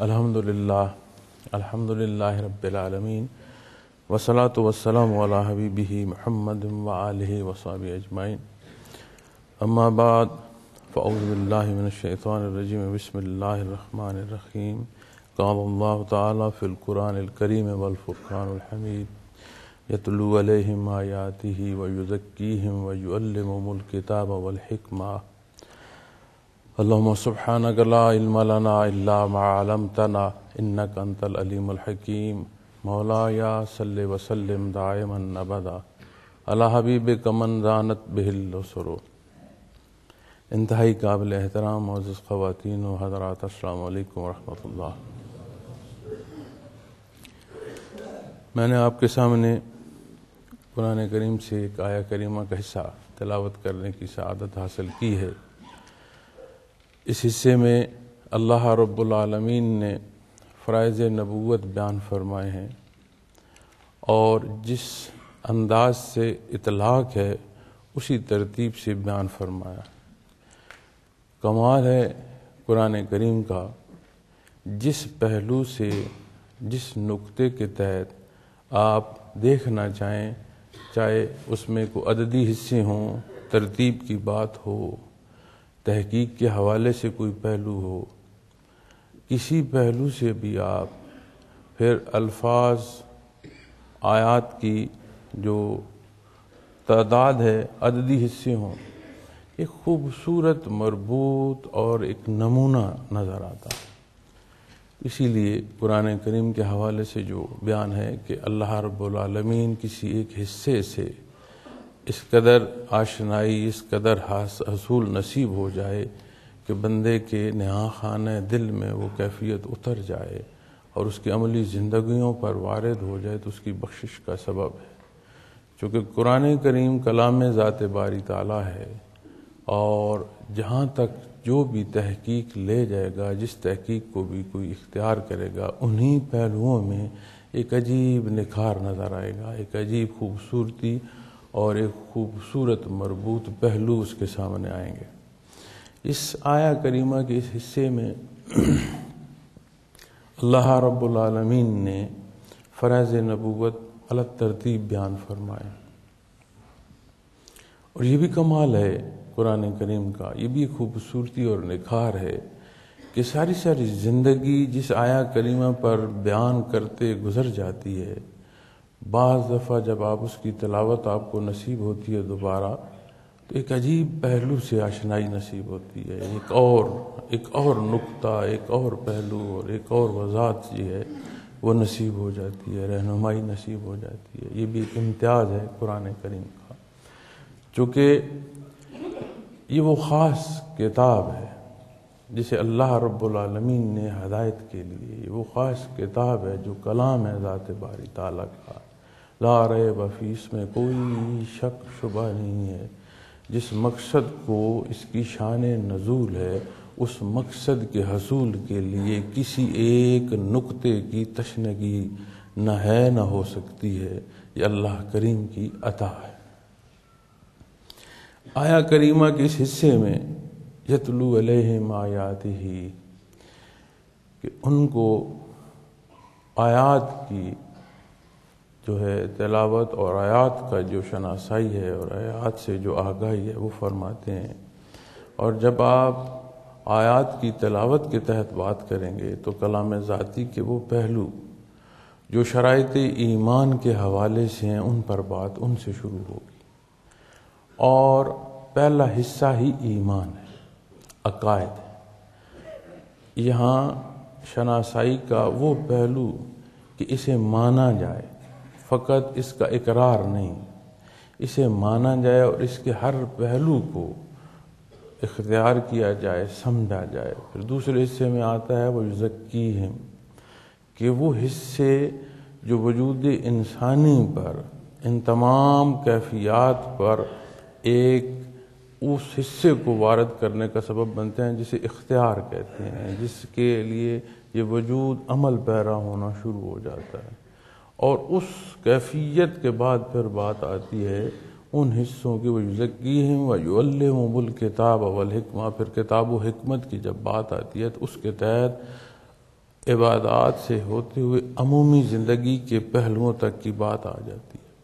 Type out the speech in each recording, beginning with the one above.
الحمدللہ رب العالمین والصلاة والسلام علی حبیبہ محمد وآلہ وصحبہ اجمعین اما بعد فاعوذ باللہ من الشیطان الرجیم بسم اللہ الرحمن الرحیم قال اللہ تعالی فی القرآن الکریم والفرقان الحمید یتلو علیہم آیاتہ ویزکیہم ویعلمہم الکتاب والحکمہ اللہم سبحانک لا علم لنا الا ما علمتنا انک انت العلیم الحکیم مولایا صلی وسلم دائما ابدا علی حبیبک من زانت بہ البصر۔ انتہائی قابل احترام معزز خواتین و حضرات، السلام علیکم ورحمۃ اللہ۔ میں نے آپ کے سامنے قرآن کریم سے ایک آیہ کریمہ کا حصہ تلاوت کرنے کی سعادت حاصل کی ہے۔ اس حصے میں اللہ رب العالمین نے فرائض نبوت بیان فرمائے ہیں اور جس انداز سے اطلاق ہے اسی ترتیب سے بیان فرمایا۔ کمال ہے قرآن کریم کا، جس پہلو سے جس نقطے کے تحت آپ دیکھنا چاہیں، چاہے اس میں کوئی عددی حصے ہوں، ترتیب کی بات ہو، تحقیق کے حوالے سے کوئی پہلو ہو، کسی پہلو سے بھی آپ پھر الفاظ آیات کی جو تعداد ہے، عددی حصے ہوں، ایک خوبصورت مربوط اور ایک نمونہ نظر آتا ہے۔ اسی لیے قرآن کریم کے حوالے سے جو بیان ہے کہ اللہ رب العالمین کسی ایک حصے سے اس قدر آشنائی، اس قدر حصول نصیب ہو جائے کہ بندے کے نہاں خانہ دل میں وہ کیفیت اتر جائے اور اس کی عملی زندگیوں پر وارد ہو جائے تو اس کی بخشش کا سبب ہے۔ چونکہ قرآن کریم کلام ذات باری تعالیٰ ہے اور جہاں تک جو بھی تحقیق لے جائے گا، جس تحقیق کو بھی کوئی اختیار کرے گا، انہی پہلوؤں میں ایک عجیب نکھار نظر آئے گا، ایک عجیب خوبصورتی اور ایک خوبصورت مربوط پہلو اس کے سامنے آئیں گے۔ اس آیہ کریمہ کے اس حصے میں اللہ رب العالمین نے فرائض نبوت الگ ترتیب بیان فرمائے، اور یہ بھی کمال ہے قرآن کریم کا، یہ بھی خوبصورتی اور نکھار ہے کہ ساری زندگی جس آیہ کریمہ پر بیان کرتے گزر جاتی ہے، بعض دفعہ جب آپ اس کی تلاوت آپ کو نصیب ہوتی ہے دوبارہ تو ایک عجیب پہلو سے آشنائی نصیب ہوتی ہے، ایک اور نقطہ، ایک اور پہلو اور ایک اور وضاحت جو ہے وہ نصیب ہو جاتی ہے، رہنمائی نصیب ہو جاتی ہے۔ یہ بھی ایک امتیاز ہے قرآن کریم کا، چونکہ یہ وہ خاص کتاب ہے جسے اللہ رب العالمین نے ہدایت کے لیے، یہ وہ خاص کتاب ہے جو کلام ہے ذات باری تعالیٰ کا، لا ریب فیہ، اس میں کوئی شک شبہ نہیں ہے۔ جس مقصد کو اس کی شان نزول ہے، اس مقصد کے حصول کے لیے کسی ایک نقطے کی تشنگی نہ ہے نہ ہو سکتی ہے، یہ اللہ کریم کی عطا ہے۔ آیہ کریمہ کے اس حصے میں یتلو علیہم آیاتہ، کہ ان کو آیات کی جو ہے تلاوت اور آیات کا جو شناسائی ہے اور آیات سے جو آگاہی ہے وہ فرماتے ہیں۔ اور جب آپ آیات کی تلاوت کے تحت بات کریں گے تو کلام ذاتی کے وہ پہلو جو شرائط ایمان کے حوالے سے ہیں ان پر بات ان سے شروع ہوگی، اور پہلا حصہ ہی ایمان ہے، عقائد ہے۔ یہاں شناسائی کا وہ پہلو کہ اسے مانا جائے، فقط اس کا اقرار نہیں، اسے مانا جائے اور اس کے ہر پہلو کو اختیار کیا جائے، سمجھا جائے۔ پھر دوسرے حصے میں آتا ہے وہ یزکیہم، کہ وہ حصے جو وجود انسانی پر، ان تمام کیفیات پر ایک اس حصے کو وارد کرنے کا سبب بنتے ہیں جسے اختیار کہتے ہیں، جس کے لیے یہ وجود عمل پیرا ہونا شروع ہو جاتا ہے۔ اور اس کیفیت کے بعد پھر بات آتی ہے ان حصوں کی، وَيُزَكِّيهِمْ وَيُعَلِّمُهُمُ الْكِتَابَ وَالْحِكْمَةَ۔ پھر کتاب و حکمت کی جب بات آتی ہے تو اس کے تحت عبادات سے ہوتے ہوئے عمومی زندگی کے پہلوؤں تک کی بات آ جاتی ہے۔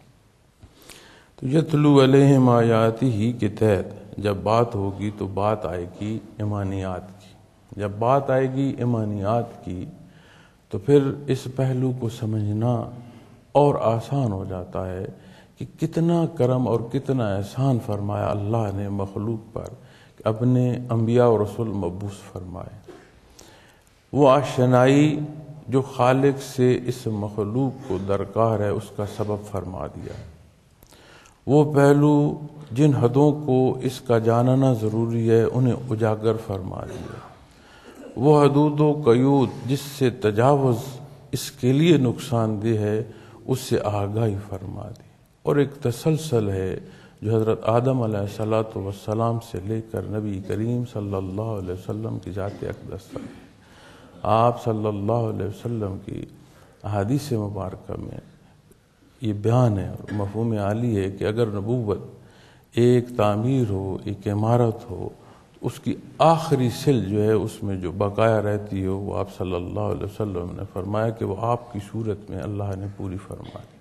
تو یتلو علیہم آیاتی ہی کے تحت جب بات ہوگی تو بات آئے گی ایمانیات کی۔ جب بات آئے گی ایمانیات کی تو پھر اس پہلو کو سمجھنا اور آسان ہو جاتا ہے کہ کتنا کرم اور کتنا احسان فرمایا اللہ نے مخلوق پر کہ اپنے انبیاء و رسول مبعوث فرمائے۔ وہ آشنائی جو خالق سے اس مخلوق کو درکار ہے اس کا سبب فرما دیا۔ وہ پہلو جن حدوں کو اس کا جاننا ضروری ہے انہیں اجاگر فرما دیا۔ وہ حدود و قیود جس سے تجاوز اس کے لیے نقصان دہ ہے اس سے آگاہی فرما دی۔ اور ایک تسلسل ہے جو حضرت آدم علیہ السلام سے لے کر نبی کریم صلی اللہ علیہ وسلم کی ذات اقدس تک۔ آپ صلی اللہ علیہ وسلم کی احادیث مبارکہ میں یہ بیان ہے اور مفہوم عالی ہے کہ اگر نبوت ایک تعمیر ہو، ایک عمارت ہو، تو اس کی آخری سل جو ہے اس میں جو بقایا رہتی ہو وہ آپ صلی اللہ علیہ وسلم نے فرمایا کہ وہ آپ کی صورت میں اللہ نے پوری فرما دی۔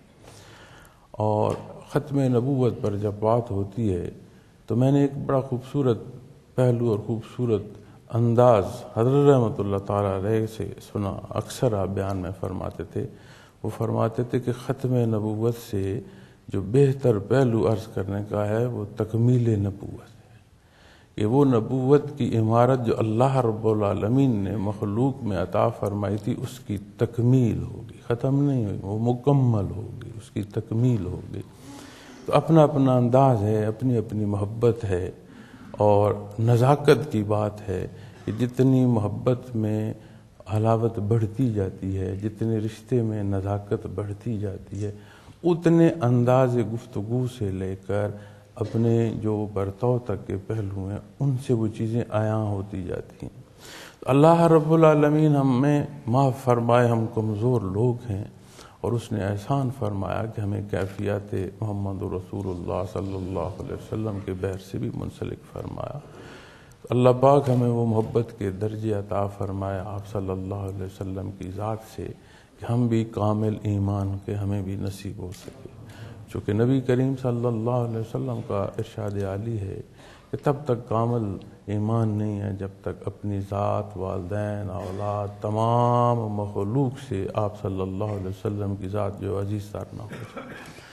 اور ختم نبوت پر جب بات ہوتی ہے تو میں نے ایک بڑا خوبصورت پہلو اور خوبصورت انداز حضرت رحمۃ اللہ تعالیٰ علیہ سے سنا۔ اکثر آپ بیان میں فرماتے تھے، وہ فرماتے تھے کہ ختم نبوت سے جو بہتر پہلو عرض کرنے کا ہے وہ تکمیل نبوت ہے، کہ وہ نبوت کی عمارت جو اللہ رب العالمین نے مخلوق میں عطا فرمائی تھی اس کی تکمیل ہوگی، ختم نہیں ہوگی، وہ مکمل ہوگی، اس کی تکمیل ہوگی۔ تو اپنا اپنا انداز ہے، اپنی اپنی محبت ہے اور نزاکت کی بات ہے کہ جتنی محبت میں حلاوت بڑھتی جاتی ہے، جتنے رشتے میں نزاکت بڑھتی جاتی ہے، اتنے انداز گفتگو سے لے کر اپنے جو برتاؤ تک کے پہلو ہیں ان سے وہ چیزیں عیاں ہوتی جاتی ہیں۔ اللہ رب العالمین ہمیں معاف فرمائے، ہم کمزور لوگ ہیں اور اس نے احسان فرمایا کہ ہمیں کیفیات محمد رسول اللہ صلی اللہ علیہ وسلم کے بحر سے بھی منسلک فرمایا۔ اللہ پاک ہمیں وہ محبت کے درجے عطا فرمائے آپ صلی اللہ علیہ وسلم کی ذات سے کہ ہم بھی کامل ایمان کے ہمیں بھی نصیب ہو سکے۔ چونکہ نبی کریم صلی اللہ علیہ وسلم کا ارشاد عالی ہے کہ تب تک کامل ایمان نہیں ہے جب تک اپنی ذات، والدین، اولاد، تمام مخلوق سے آپ صلی اللہ علیہ وسلم کی ذات جو عزیز تر نہ ہو جائے۔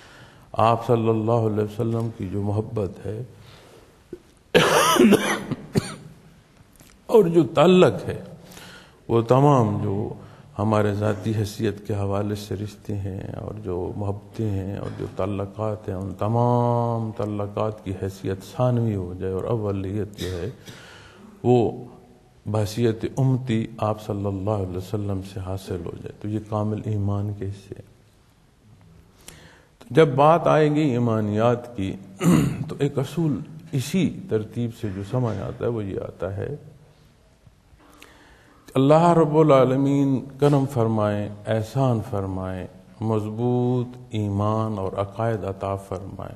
آپ صلی اللہ علیہ وسلم کی جو محبت ہے اور جو تعلق ہے وہ تمام جو ہمارے ذاتی حیثیت کے حوالے سے رشتے ہیں اور جو محبتیں ہیں اور جو تعلقات ہیں ان تمام تعلقات کی حیثیت ثانوی ہو جائے اور اولیت جو ہے وہ بحیثیت امتی آپ صلی اللہ علیہ وسلم سے حاصل ہو جائے تو یہ کامل ایمان کے حصے ہیں۔ جب بات آئے گی ایمانیات کی تو ایک اصول اسی ترتیب سے جو سمجھ آتا ہے وہ یہ آتا ہے کہ اللہ رب العالمین کرم فرمائے، احسان فرمائے، مضبوط ایمان اور عقائد عطا فرمائے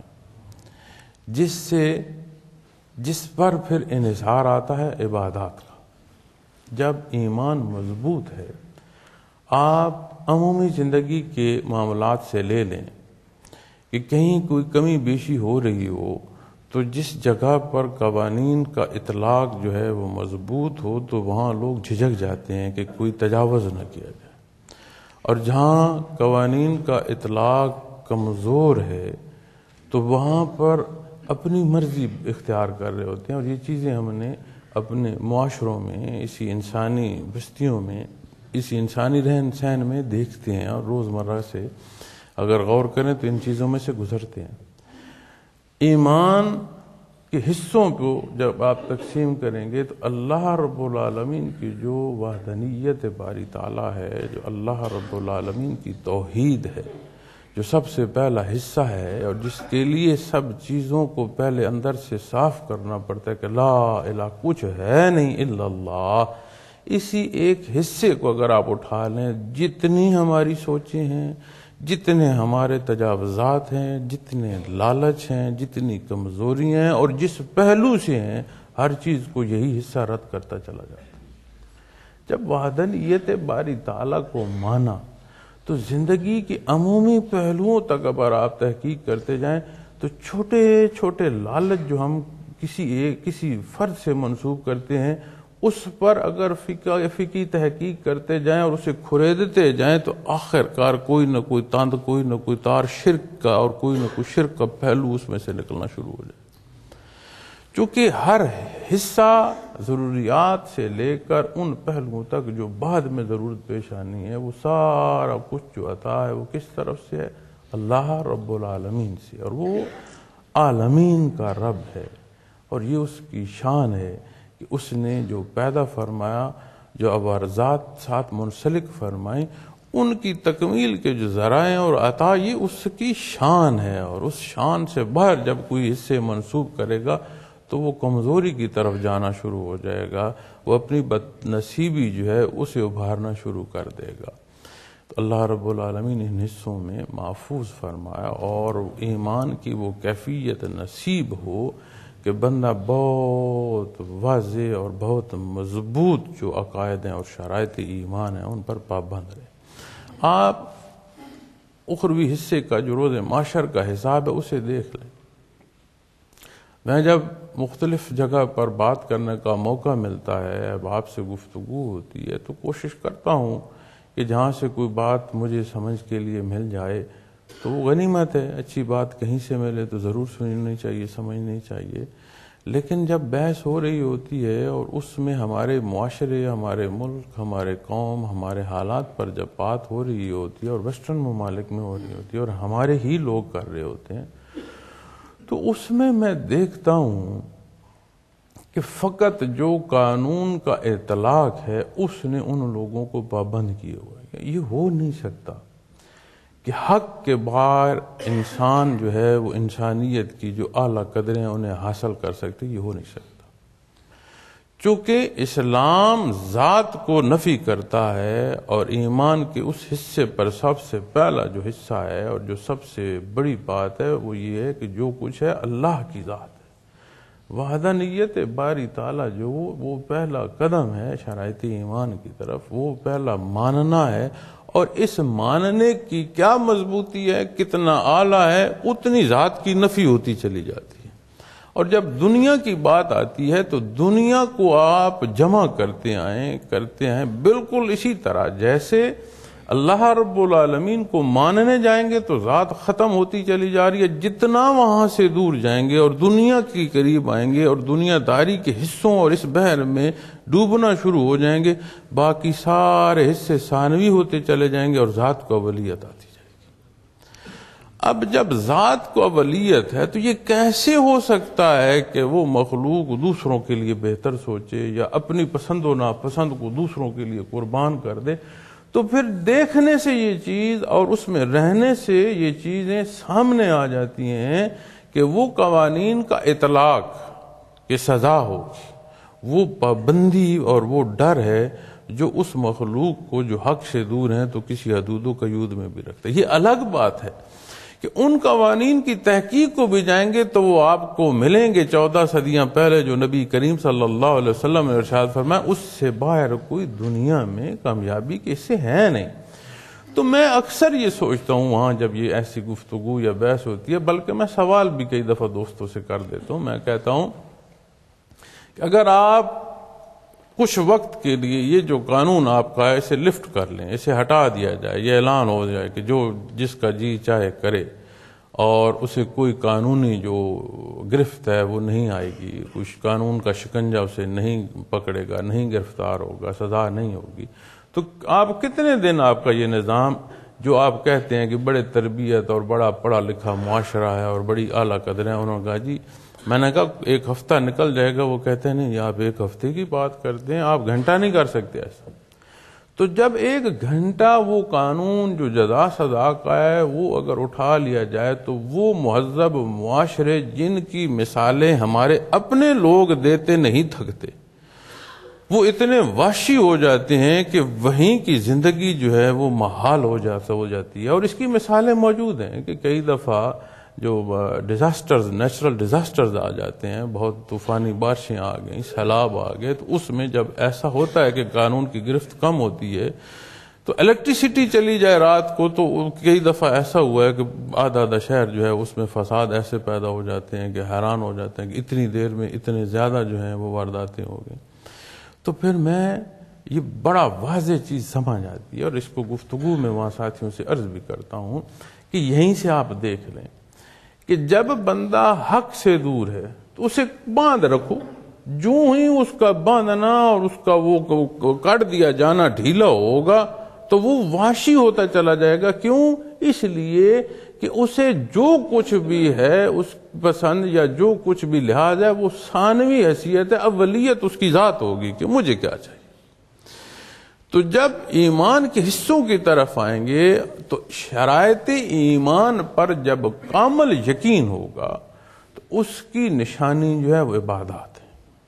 جس پر پھر انحصار آتا ہے عبادات کا۔ جب ایمان مضبوط ہے، آپ عمومی زندگی کے معاملات سے لے لیں کہ کہیں کوئی کمی بیشی ہو رہی ہو تو جس جگہ پر قوانین کا اطلاق جو ہے وہ مضبوط ہو تو وہاں لوگ جھجک جاتے ہیں کہ کوئی تجاوز نہ کیا جائے، اور جہاں قوانین کا اطلاق کمزور ہے تو وہاں پر اپنی مرضی اختیار کر رہے ہوتے ہیں۔ اور یہ چیزیں ہم نے اپنے معاشروں میں، اسی انسانی بستیوں میں، اسی انسانی رہن سہن میں دیکھتے ہیں اور روزمرہ سے اگر غور کریں تو ان چیزوں میں سے گزرتے ہیں۔ ایمان کے حصوں کو جب آپ تقسیم کریں گے تو اللہ رب العالمین کی جو وحدانیت باری تعالیٰ ہے، جو اللہ رب العالمین کی توحید ہے، جو سب سے پہلا حصہ ہے اور جس کے لیے سب چیزوں کو پہلے اندر سے صاف کرنا پڑتا ہے کہ لا الہ کچھ ہے نہیں الا اللہ، اسی ایک حصے کو اگر آپ اٹھا لیں، جتنی ہماری سوچیں ہیں، جتنے ہمارے تجاوزات ہیں، جتنے لالچ ہیں، جتنی کمزوریاں ہیں اور جس پہلو سے ہیں، ہر چیز کو یہی حصہ رد کرتا چلا جاتا ہے۔ جب وحدانیت باری تعالیٰ کو مانا تو زندگی کے عمومی پہلوؤں تک اگر آپ تحقیق کرتے جائیں تو چھوٹے چھوٹے لالچ جو ہم کسی فرد سے منسوب کرتے ہیں، اس پر اگر فقہی تحقیق کرتے جائیں اور اسے کھریدتے جائیں تو آخر کار کوئی نہ کوئی تاند، کوئی نہ کوئی تار شرک کا اور کوئی نہ کوئی شرک کا پہلو اس میں سے نکلنا شروع ہو جائے۔ چونکہ ہر حصہ ضروریات سے لے کر ان پہلوؤں تک جو بعد میں ضرورت پیش آنی ہے، وہ سارا کچھ جو عطا ہے وہ کس طرف سے ہے؟ اللہ رب العالمین سے، اور وہ عالمین کا رب ہے، اور یہ اس کی شان ہے کہ اس نے جو پیدا فرمایا، جو عوارضات ساتھ منسلک فرمائیں، ان کی تکمیل کے جو ذرائع اور عطا، یہ اس کی شان ہے، اور اس شان سے باہر جب کوئی حصے منسوب کرے گا تو وہ کمزوری کی طرف جانا شروع ہو جائے گا، وہ اپنی بد نصیبی جو ہے اسے ابھارنا شروع کر دے گا۔ تو اللہ رب العالمین ان حصوں میں محفوظ فرمایا، اور ایمان کی وہ کیفیت نصیب ہو کہ بندہ بہت واضح اور بہت مضبوط جو عقائد ہیں اور شرائط ایمان ہیں ان پر پابند رہے۔ آپ اخروی حصے کا جو روز معاشر کا حساب ہے اسے دیکھ لیں۔ میں جب مختلف جگہ پر بات کرنے کا موقع ملتا ہے، اب آپ سے گفتگو ہوتی ہے، تو کوشش کرتا ہوں کہ جہاں سے کوئی بات مجھے سمجھ کے لیے مل جائے تو وہ غنیمت ہے، اچھی بات کہیں سے ملے تو ضرور سننی چاہیے، سمجھنی چاہیے۔ لیکن جب بحث ہو رہی ہوتی ہے اور اس میں ہمارے معاشرے، ہمارے ملک، ہمارے قوم، ہمارے حالات پر جب بات ہو رہی ہوتی ہے اور ویسٹرن ممالک میں ہو رہی ہوتی ہے اور ہمارے ہی لوگ کر رہے ہوتے ہیں، تو اس میں دیکھتا ہوں کہ فقط جو قانون کا اطلاق ہے اس نے ان لوگوں کو پابند کیے ہوئے۔ یہ ہو نہیں سکتا کہ حق کے باہر انسان جو ہے وہ انسانیت کی جو اعلیٰ قدریں انہیں حاصل کر سکتے، یہ ہو نہیں سکتا۔ چونکہ اسلام ذات کو نفی کرتا ہے، اور ایمان کے اس حصے پر سب سے پہلا جو حصہ ہے اور جو سب سے بڑی بات ہے وہ یہ ہے کہ جو کچھ ہے اللہ کی ذات ہے۔ وحدانیت باری تعالیٰ جو وہ پہلا قدم ہے شرائط ایمان کی طرف، وہ پہلا ماننا ہے، اور اس ماننے کی کیا مضبوطی ہے، کتنا اعلیٰ ہے، اتنی ذات کی نفی ہوتی چلی جاتی ہے۔ اور جب دنیا کی بات آتی ہے تو دنیا کو آپ جمع کرتے ہیں بالکل اسی طرح جیسے اللہ رب العالمین کو ماننے جائیں گے تو ذات ختم ہوتی چلی جا رہی ہے، جتنا وہاں سے دور جائیں گے اور دنیا کے قریب آئیں گے اور دنیا داری کے حصوں اور اس بحر میں ڈوبنا شروع ہو جائیں گے، باقی سارے حصے ثانوی ہوتے چلے جائیں گے اور ذات کو اولیت آتی جائے گی۔ اب جب ذات کو اولیت ہے تو یہ کیسے ہو سکتا ہے کہ وہ مخلوق دوسروں کے لیے بہتر سوچے یا اپنی پسند و ناپسند کو دوسروں کے لیے قربان کر دے؟ تو پھر دیکھنے سے یہ چیز اور اس میں رہنے سے یہ چیزیں سامنے آ جاتی ہیں کہ وہ قوانین کا اطلاق کہ سزا ہوگی، وہ پابندی اور وہ ڈر ہے جو اس مخلوق کو جو حق سے دور ہیں تو کسی حدود و قیود میں بھی رکھتا ہے۔ یہ الگ بات ہے کہ ان قوانین کی تحقیق کو بھی جائیں گے تو وہ آپ کو ملیں گے 14 صدیاں پہلے جو نبی کریم صلی اللہ علیہ وسلم نے ارشاد فرمایا، اس سے باہر کوئی دنیا میں کامیابی کیسے ہے نہیں۔ تو میں اکثر یہ سوچتا ہوں وہاں جب یہ ایسی گفتگو یا بحث ہوتی ہے، بلکہ میں سوال بھی کئی دفعہ دوستوں سے کر دیتا ہوں، میں کہتا ہوں کہ اگر آپ کچھ وقت کے لیے یہ جو قانون آپ کا ہے اسے لفٹ کر لیں، اسے ہٹا دیا جائے، یہ اعلان ہو جائے کہ جو جس کا جی چاہے کرے اور اسے کوئی قانونی جو گرفت ہے وہ نہیں آئے گی، کچھ قانون کا شکنجہ اسے نہیں پکڑے گا، نہیں گرفتار ہوگا، سزا نہیں ہوگی، تو آپ کتنے دن آپ کا یہ نظام جو آپ کہتے ہیں کہ بڑے تربیت اور بڑا پڑھا لکھا معاشرہ ہے اور بڑی اعلیٰ قدریں، انہوں نے کہا جی میں نے کہا 1 ہفتہ نکل جائے گا، وہ کہتے ہیں نہیں آپ 1 ہفتے کی بات کرتے ہیں، آپ گھنٹہ نہیں کر سکتے ایسا۔ تو جب 1 گھنٹہ وہ قانون جو جزا سزا کا ہے وہ اگر اٹھا لیا جائے تو وہ مہذب معاشرے جن کی مثالیں ہمارے اپنے لوگ دیتے نہیں تھکتے، وہ اتنے وحشی ہو جاتے ہیں کہ وہیں کی زندگی جو ہے وہ محال ہو جاتی ہے۔ اور اس کی مثالیں موجود ہیں کہ کئی دفعہ جو ڈیزاسٹرز، نیچرل ڈیزاسٹرز آ جاتے ہیں، بہت طوفانی بارشیں آ گئیں، سیلاب آ گئے، تو اس میں جب ایسا ہوتا ہے کہ قانون کی گرفت کم ہوتی ہے تو الیکٹریسٹی چلی جائے رات کو، تو کئی دفعہ ایسا ہوا ہے کہ آدھا شہر جو ہے اس میں فساد ایسے پیدا ہو جاتے ہیں کہ حیران ہو جاتے ہیں کہ اتنی دیر میں اتنے زیادہ جو ہیں وہ وارداتیں ہو گئیں۔ تو پھر میں یہ بڑا واضح چیز سمجھ آتی ہے، اور اس کو گفتگو میں وہاں ساتھیوں سے عرض بھی کرتا ہوں کہ یہیں سے آپ دیکھ لیں کہ جب بندہ حق سے دور ہے تو اسے باندھ رکھو، جو ہی اس کا باندھنا اور اس کا وہ کاٹ دیا جانا ڈھیلا ہوگا تو وہ وحشی ہوتا چلا جائے گا۔ کیوں؟ اس لیے کہ اسے جو کچھ بھی ہے اس پسند یا جو کچھ بھی لحاظ ہے وہ ثانوی حیثیت ہے، اولیت اس کی ذات ہوگی کہ مجھے کیا چاہیے۔ تو جب ایمان کے حصوں کی طرف آئیں گے تو شرائط ایمان پر جب کامل یقین ہوگا تو اس کی نشانی جو ہے وہ عبادات ہے۔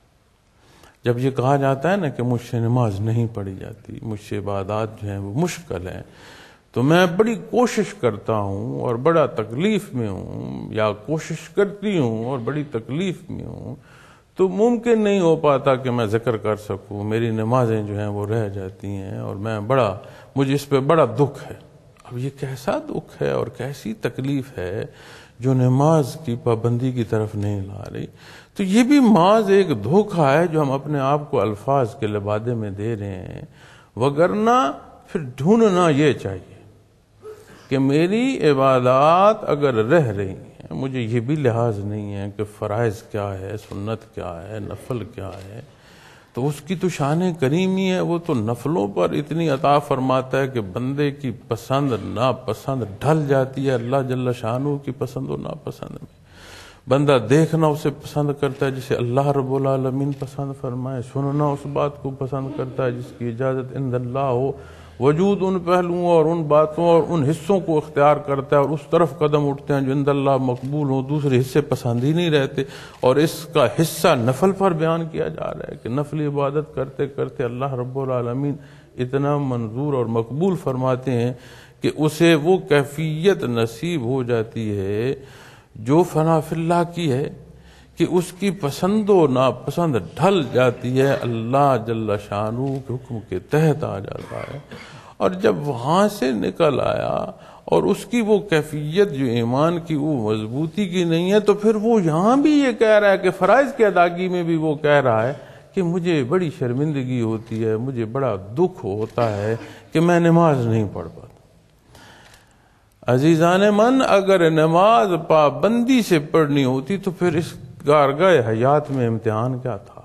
جب یہ کہا جاتا ہے نا کہ مجھ سے نماز نہیں پڑھی جاتی، مجھ سے عبادات جو ہیں وہ مشکل ہیں، تو میں بڑی کوشش کرتا ہوں اور بڑا تکلیف میں ہوں، یا کوشش کرتی ہوں اور بڑی تکلیف میں ہوں، تو ممکن نہیں ہو پاتا کہ میں ذکر کر سکوں، میری نمازیں جو ہیں وہ رہ جاتی ہیں، اور مجھے اس پہ بڑا دکھ ہے۔ اب یہ کیسا دکھ ہے اور کیسی تکلیف ہے جو نماز کی پابندی کی طرف نہیں لا رہی؟ تو یہ بھی محض ایک دھوکہ ہے جو ہم اپنے آپ کو الفاظ کے لبادے میں دے رہے ہیں، وگرنہ پھر ڈھونڈنا یہ چاہیے کہ میری عبادات اگر رہ رہی ہیں، مجھے یہ بھی لحاظ نہیں ہے کہ فرائض کیا ہے، سنت کیا ہے، نفل کیا ہے، تو اس کی تو شان کریمی ہے، وہ تو نفلوں پر اتنی عطا فرماتا ہے کہ بندے کی پسند ناپسند ڈھل جاتی ہے اللہ جل شانہ کی پسند و ناپسند میں۔ بندہ دیکھنا اسے پسند کرتا ہے جسے اللہ رب العالمین پسند فرمائے، سننا اس بات کو پسند کرتا ہے جس کی اجازت عند اللہ ہو، وجود ان پہلوؤں اور ان باتوں اور ان حصوں کو اختیار کرتا ہے اور اس طرف قدم اٹھتے ہیں جو عند اللہ مقبول ہوں، دوسرے حصے پسند ہی نہیں رہتے۔ اور اس کا حصہ نفل پر بیان کیا جا رہا ہے کہ نفل عبادت کرتے کرتے اللہ رب العالمین اتنا منظور اور مقبول فرماتے ہیں کہ اسے وہ کیفیت نصیب ہو جاتی ہے جو فنا فی اللہ کی ہے، کہ اس کی پسند و ناپسند ڈھل جاتی ہے، اللہ جل شانہ کے حکم کے تحت آ جاتا ہے۔ اور جب وہاں سے نکل آیا اور اس کی وہ کیفیت جو ایمان کی وہ مضبوطی کی نہیں ہے، تو پھر وہ یہاں بھی یہ کہہ رہا ہے کہ فرائض کی ادائیگی میں بھی وہ کہہ رہا ہے کہ مجھے بڑی شرمندگی ہوتی ہے، مجھے بڑا دکھ ہوتا ہے کہ میں نماز نہیں پڑھ پاتا۔ عزیزان من، اگر نماز پابندی سے پڑھنی ہوتی تو پھر اس کارگاہ حیات میں امتحان کیا تھا؟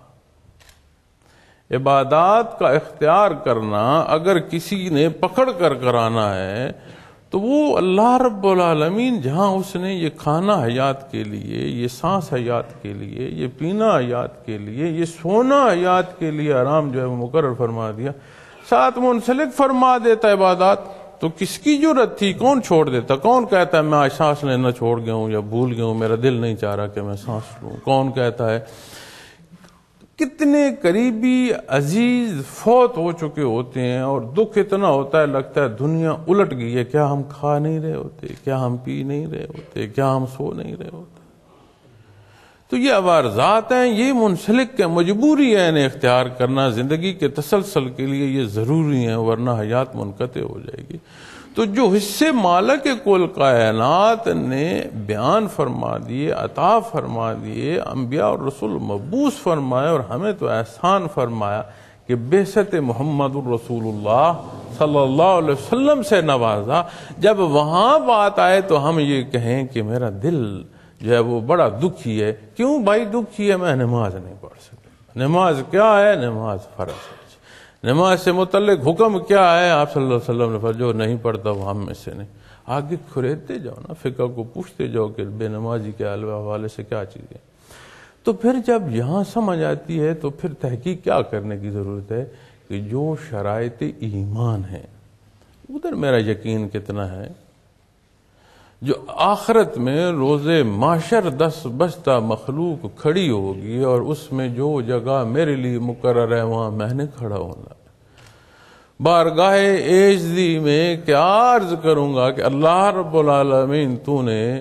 عبادات کا اختیار کرنا اگر کسی نے پکڑ کر کرانا ہے تو وہ اللہ رب العالمین جہاں اس نے یہ کھانا حیات کے لیے، یہ سانس حیات کے لیے، یہ پینا حیات کے لیے، یہ سونا حیات کے لیے آرام جو ہے وہ مقرر فرما دیا، ساتھ منسلک فرما دیتا عبادات، تو کس کی جرت تھی؟ کون چھوڑ دیتا؟ کون کہتا ہے میں آج سانس لینا چھوڑ گیا ہوں یا بھول گیا ہوں، میرا دل نہیں چاہ رہا کہ میں سانس لوں؟ کون کہتا ہے؟ کتنے قریبی عزیز فوت ہو چکے ہوتے ہیں اور دکھ اتنا ہوتا ہے لگتا ہے دنیا الٹ گئی ہے، کیا ہم کھا نہیں رہے ہوتے؟ کیا ہم پی نہیں رہے ہوتے؟ کیا ہم سو نہیں رہے ہوتے؟ تو یہ عوارضات ہیں، یہ منسلک کے مجبوری ہے انہیں اختیار کرنا، زندگی کے تسلسل کے لیے یہ ضروری ہیں، ورنہ حیات منقطع ہو جائے گی۔ تو جو حصے مالک کل کائنات نے بیان فرما دیے، عطا فرما دیے، انبیاء اور رسول مبعوث فرمائے، اور ہمیں تو احسان فرمایا کہ بعثت محمد الرسول اللہ صلی اللہ علیہ وسلم سے نوازا، جب وہاں بات آئے تو ہم یہ کہیں کہ میرا دل جو ہے وہ بڑا دکھی ہے۔ کیوں بھائی دکھی ہے؟ میں نماز نہیں پڑھ سکتا۔ نماز کیا ہے؟ نماز فرض ہے۔ نماز سے متعلق حکم کیا ہے؟ آپ صلی اللہ علیہ وسلم نے فرمایا جو نہیں پڑھتا وہ ہم میں سے نہیں۔ آگے کھریدتے جاؤ نا، فقہ کو پوچھتے جاؤ کہ بے نمازی کے حوالے سے کیا چیزیں۔ تو پھر جب یہاں سمجھ آتی ہے تو پھر تحقیق کیا کرنے کی ضرورت ہے کہ جو شرائط ایمان ہیں ادھر میرا یقین کتنا ہے، جو آخرت میں روز محشر 10 بجتا مخلوق کھڑی ہوگی اور اس میں جو جگہ میرے لیے مقرر ہے وہاں میں نے کھڑا ہونا ہے۔ بارگاہ ایجزی میں کیا عرض کروں گا کہ اللہ رب العالمین تو نے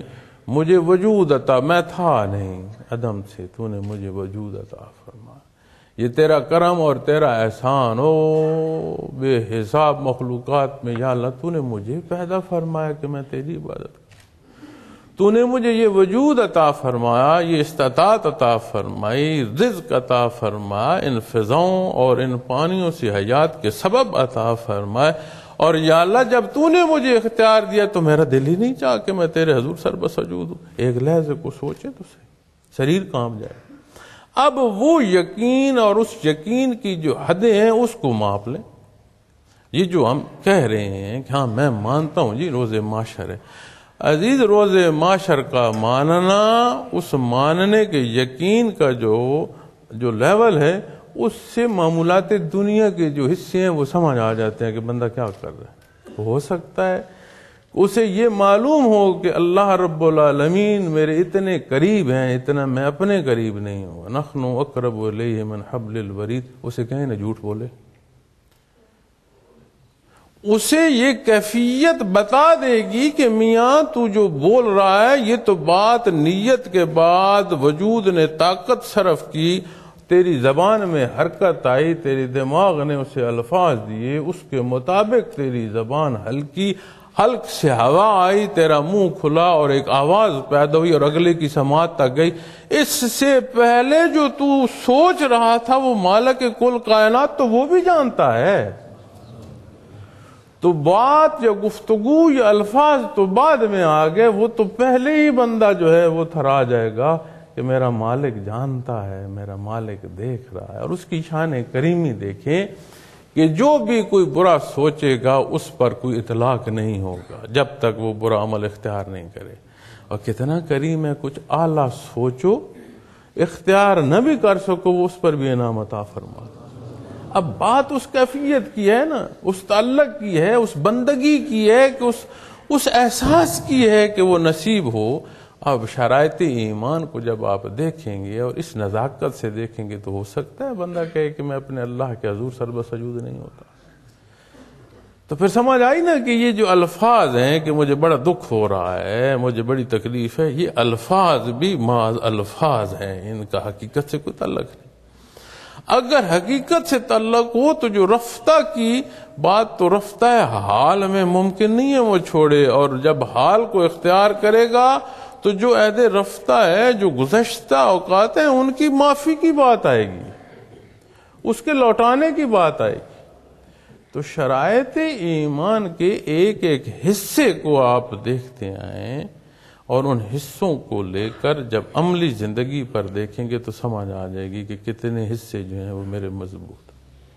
مجھے وجود عطا، میں تھا نہیں، عدم سے تو نے مجھے وجود عطا فرمایا، یہ تیرا کرم اور تیرا احسان، او بے حساب مخلوقات میں یا اللہ تو نے مجھے پیدا فرمایا کہ میں تیری عبادت کروں، تو نے مجھے یہ وجود عطا فرمایا، یہ استطاعت عطا فرمائی، رزق عطا فرمایا، ان فضاؤں اور ان پانیوں سے حیات کے سبب عطا فرمائے، اور یا اللہ جب تو نے مجھے اختیار دیا تو میرا دل ہی نہیں چاہ کہ میں تیرے حضور سر بسجود ہوں۔ ایک لحظے کو سوچے تو صحیح، شریر کانپ جائے۔ اب وہ یقین اور اس یقین کی جو حدیں ہیں اس کو ماپ لیں۔ یہ جو ہم کہہ رہے ہیں کہ ہاں میں مانتا ہوں جی روز محشر ہے، عزیز روز محشر کا ماننا، اس ماننے کے یقین کا جو لیول ہے، اس سے معمولات دنیا کے جو حصے ہیں وہ سمجھ آ جاتے ہیں کہ بندہ کیا کر رہا ہے۔ ہو سکتا ہے اسے یہ معلوم ہو کہ اللہ رب العالمین میرے اتنے قریب ہیں، اتنا میں اپنے قریب نہیں ہوں، نحن اقرب الیہ من حبل الورید، اسے کہیں نہ جھوٹ بولے، اسے یہ کیفیت بتا دے گی کہ میاں تو جو بول رہا ہے یہ تو بات نیت کے بعد وجود نے طاقت صرف کی، تیری زبان میں حرکت آئی، تیری دماغ نے اسے الفاظ دیے، اس کے مطابق تیری زبان ہلکی، حلق سے ہوا آئی، تیرا منہ کھلا اور ایک آواز پیدا ہوئی اور اگلے کی سماعت تک گئی۔ اس سے پہلے جو تو سوچ رہا تھا وہ مالک کل کائنات تو وہ بھی جانتا ہے، تو بات یا گفتگو یا الفاظ تو بعد میں آگئے، وہ تو پہلے ہی بندہ جو ہے وہ تھرا جائے گا کہ میرا مالک جانتا ہے، میرا مالک دیکھ رہا ہے۔ اور اس کی شان کریمی دیکھیں کہ جو بھی کوئی برا سوچے گا اس پر کوئی اطلاق نہیں ہوگا جب تک وہ برا عمل اختیار نہیں کرے۔ اور کتنا کریم ہے، کچھ اعلیٰ سوچو اختیار نہ بھی کر سکو وہ اس پر بھی انعام عطا فرما۔ اب بات اس کیفیت کی ہے نا، اس تعلق کی ہے، اس بندگی کی ہے، کہ اس احساس کی ہے کہ وہ نصیب ہو۔ اب شرائط ایمان کو جب آپ دیکھیں گے اور اس نزاکت سے دیکھیں گے تو ہو سکتا ہے بندہ کہے کہ میں اپنے اللہ کے حضور سر بسجود نہیں ہوتا۔ تو پھر سمجھ آئی نا کہ یہ جو الفاظ ہیں کہ مجھے بڑا دکھ ہو رہا ہے، مجھے بڑی تکلیف ہے، یہ الفاظ بھی محض الفاظ ہیں، ان کا حقیقت سے کوئی تعلق نہیں۔ اگر حقیقت سے تعلق ہو تو جو رفتہ کی بات تو رفتہ حال میں ممکن نہیں ہے وہ چھوڑے، اور جب حال کو اختیار کرے گا تو جو عہد رفتہ ہے، جو گزشتہ اوقات ہیں، ان کی معافی کی بات آئے گی، اس کے لوٹانے کی بات آئے گی۔ تو شرائط ایمان کے ایک ایک حصے کو آپ دیکھتے آئیں اور ان حصوں کو لے کر جب عملی زندگی پر دیکھیں گے تو سمجھ آ جائے گی کہ کتنے حصے جو ہیں وہ میرے مضبوط۔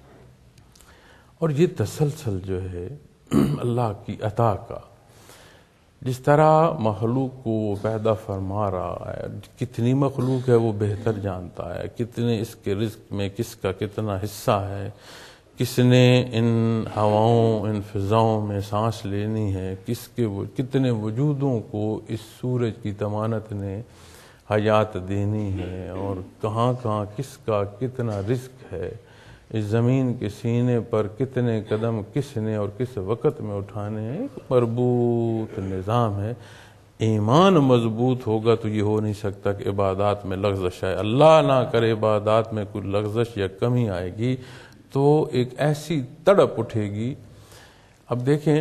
اور یہ تسلسل جو ہے اللہ کی عطا کا، جس طرح مخلوق کو وہ پیدا فرما رہا ہے، کتنی مخلوق ہے وہ بہتر جانتا ہے، کتنے اس کے رزق میں کس کا کتنا حصہ ہے، کس نے ان ہواؤں ان فضاؤں میں سانس لینی ہے، کتنے وجودوں کو اس سورج کی تمانت نے حیات دینی ہے، اور کہاں کہاں کس کا کتنا رزق ہے، اس زمین کے سینے پر کتنے قدم کس نے اور کس وقت میں اٹھانے ہیں، ایک مربوط نظام ہے۔ ایمان مضبوط ہوگا تو یہ ہو نہیں سکتا کہ عبادات میں لغزش آئے، اللہ نہ کرے عبادات میں کوئی لغزش یا کمی آئے گی تو ایک ایسی تڑپ اٹھے گی۔ اب دیکھیں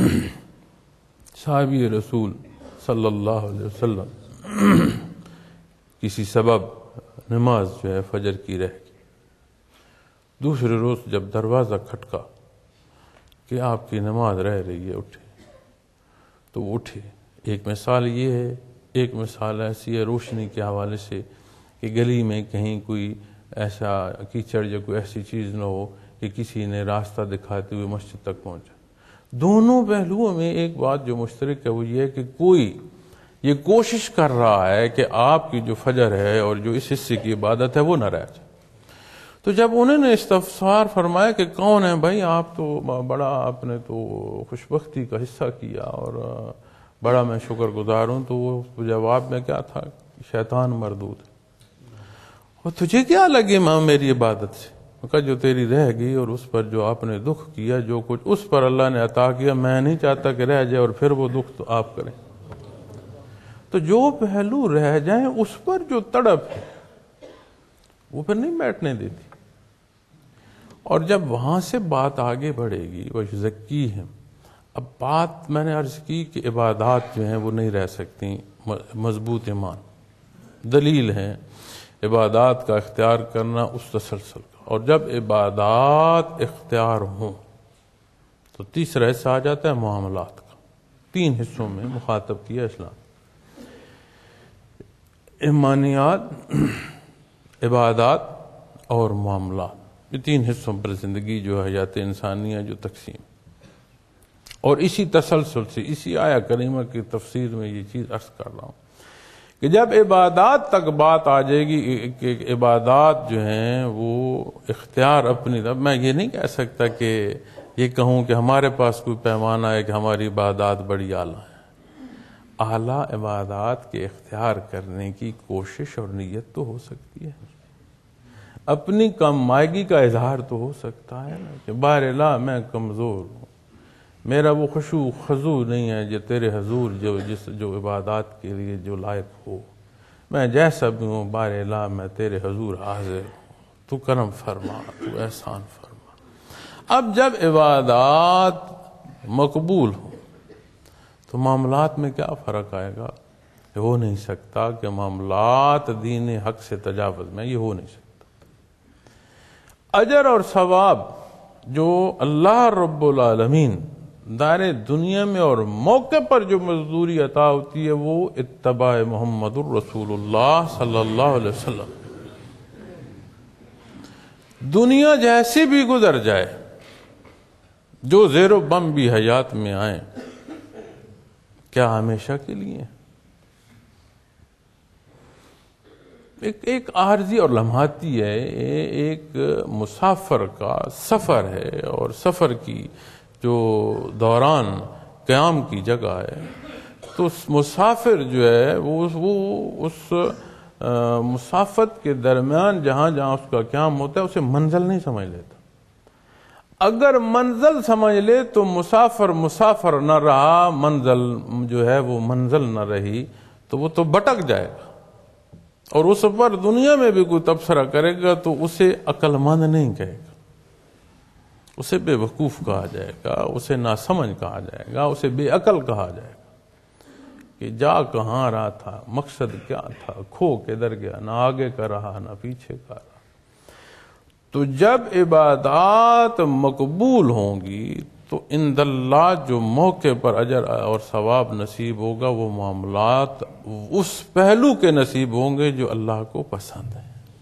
صحابی رسول صلی اللہ علیہ وسلم کسی سبب نماز جو ہے فجر کی رہ گئی، دوسرے روز جب دروازہ کھٹکا کہ آپ کی نماز رہ رہی ہے، اٹھے تو وہ اٹھے۔ ایک مثال یہ ہے، ایک مثال ایسی ہے روشنی کے حوالے سے کہ گلی میں کہیں کوئی ایسا کیچڑ یا کوئی ایسی چیز نہ ہو کہ کسی نے راستہ دکھاتے ہوئے مسجد تک پہنچا۔ دونوں پہلوؤں میں ایک بات جو مشترک ہے وہ یہ ہے کہ کوئی یہ کوشش کر رہا ہے کہ آپ کی جو فجر ہے اور جو اس حصے کی عبادت ہے وہ نہ رہ جائے۔ تو جب انہوں نے استفسار فرمایا کہ کون ہے بھائی، آپ تو بڑا، آپ نے تو خوشبختی کا حصہ کیا اور بڑا میں شکر گزار ہوں، تو وہ جواب میں کیا تھا، شیطان مردود ہے، اور تجھے کیا لگے ماں میری عبادت سے؟ کہا جو تیری رہ گئی اور اس پر جو آپ نے دکھ کیا، جو کچھ اس پر اللہ نے عطا کیا، میں نہیں چاہتا کہ رہ جائے اور پھر وہ دکھ تو آپ کریں۔ تو جو پہلو رہ جائیں اس پر جو تڑپ ہے وہ پھر نہیں بیٹھنے دیتی. اور جب وہاں سے بات آگے بڑھے گی وہ ذکی ہے. اب بات میں نے عرض کی کہ عبادات جو ہیں وہ نہیں رہ سکتی مضبوط ایمان. دلیل ہے عبادات کا اختیار کرنا اس تسلسل کا. اور جب عبادات اختیار ہوں تو تیسرا حصہ آ جاتا ہے معاملات کا. 3 حصوں میں مخاطب کیا اسلام. ایمانیات، عبادات اور معاملات، یہ 3 حصوں پر زندگی جو حیات انسانیہ جو تقسیم. اور اسی تسلسل سے اسی آیہ کریمہ کی تفسیر میں یہ چیز عرض کر رہا ہوں کہ جب عبادات تک بات آ جائے گی کہ عبادات جو ہیں وہ اختیار اپنی طرف. میں یہ نہیں کہہ سکتا کہ یہ کہوں کہ ہمارے پاس کوئی پیمانہ ہے کہ ہماری عبادات بڑی اعلیٰ ہیں. اعلیٰ عبادات کے اختیار کرنے کی کوشش اور نیت تو ہو سکتی ہے. اپنی کم مائگی کا اظہار تو ہو سکتا ہے نا کہ بار الہ میں کمزور ہوں، میرا وہ خشوع خضوع نہیں ہے جو تیرے حضور جو عبادات کے لیے جو لائق ہو. میں جیسا بھی ہوں بار الہ میں تیرے حضور حاضر ہوں، تو کرم فرما، تو احسان فرما. اب جب عبادات مقبول ہوں تو معاملات میں کیا فرق آئے گا؟ یہ ہو نہیں سکتا کہ معاملات دین حق سے تجاوز میں، یہ ہو نہیں سکتا. اجر اور ثواب جو اللہ رب العالمین دار دنیا میں اور موقع پر جو مزدوری عطا ہوتی ہے وہ اتباع محمد الرسول اللہ صلی اللہ علیہ وسلم. دنیا جیسی بھی گزر جائے، جو زیر و بم بھی حیات میں آئیں، کیا ہمیشہ کے لیے؟ ایک عارضی اور لمحاتی ہے. ایک مسافر کا سفر ہے اور سفر کی جو دوران قیام کی جگہ ہے، تو مسافر جو ہے وہ اس مسافت کے درمیان جہاں جہاں اس کا قیام ہوتا ہے اسے منزل نہیں سمجھ لیتا. اگر منزل سمجھ لے تو مسافر نہ رہا، منزل جو ہے وہ منزل نہ رہی، تو وہ تو بھٹک جائے گا. اور اس پر دنیا میں بھی کوئی تبصرہ کرے گا تو اسے عقل مند نہیں کہے گا، اسے بے وقوف کہا جائے گا، اسے ناسمجھ کہا جائے گا، اسے بے عقل کہا جائے گا کہ جا کہاں رہا تھا، مقصد کیا تھا، کھو کدھر گیا، نہ آگے کا رہا نہ پیچھے کا رہا. تو جب عبادات مقبول ہوں گی تو عند اللہ جو موقع پر اجر اور ثواب نصیب ہوگا وہ معاملات اس پہلو کے نصیب ہوں گے جو اللہ کو پسند ہے.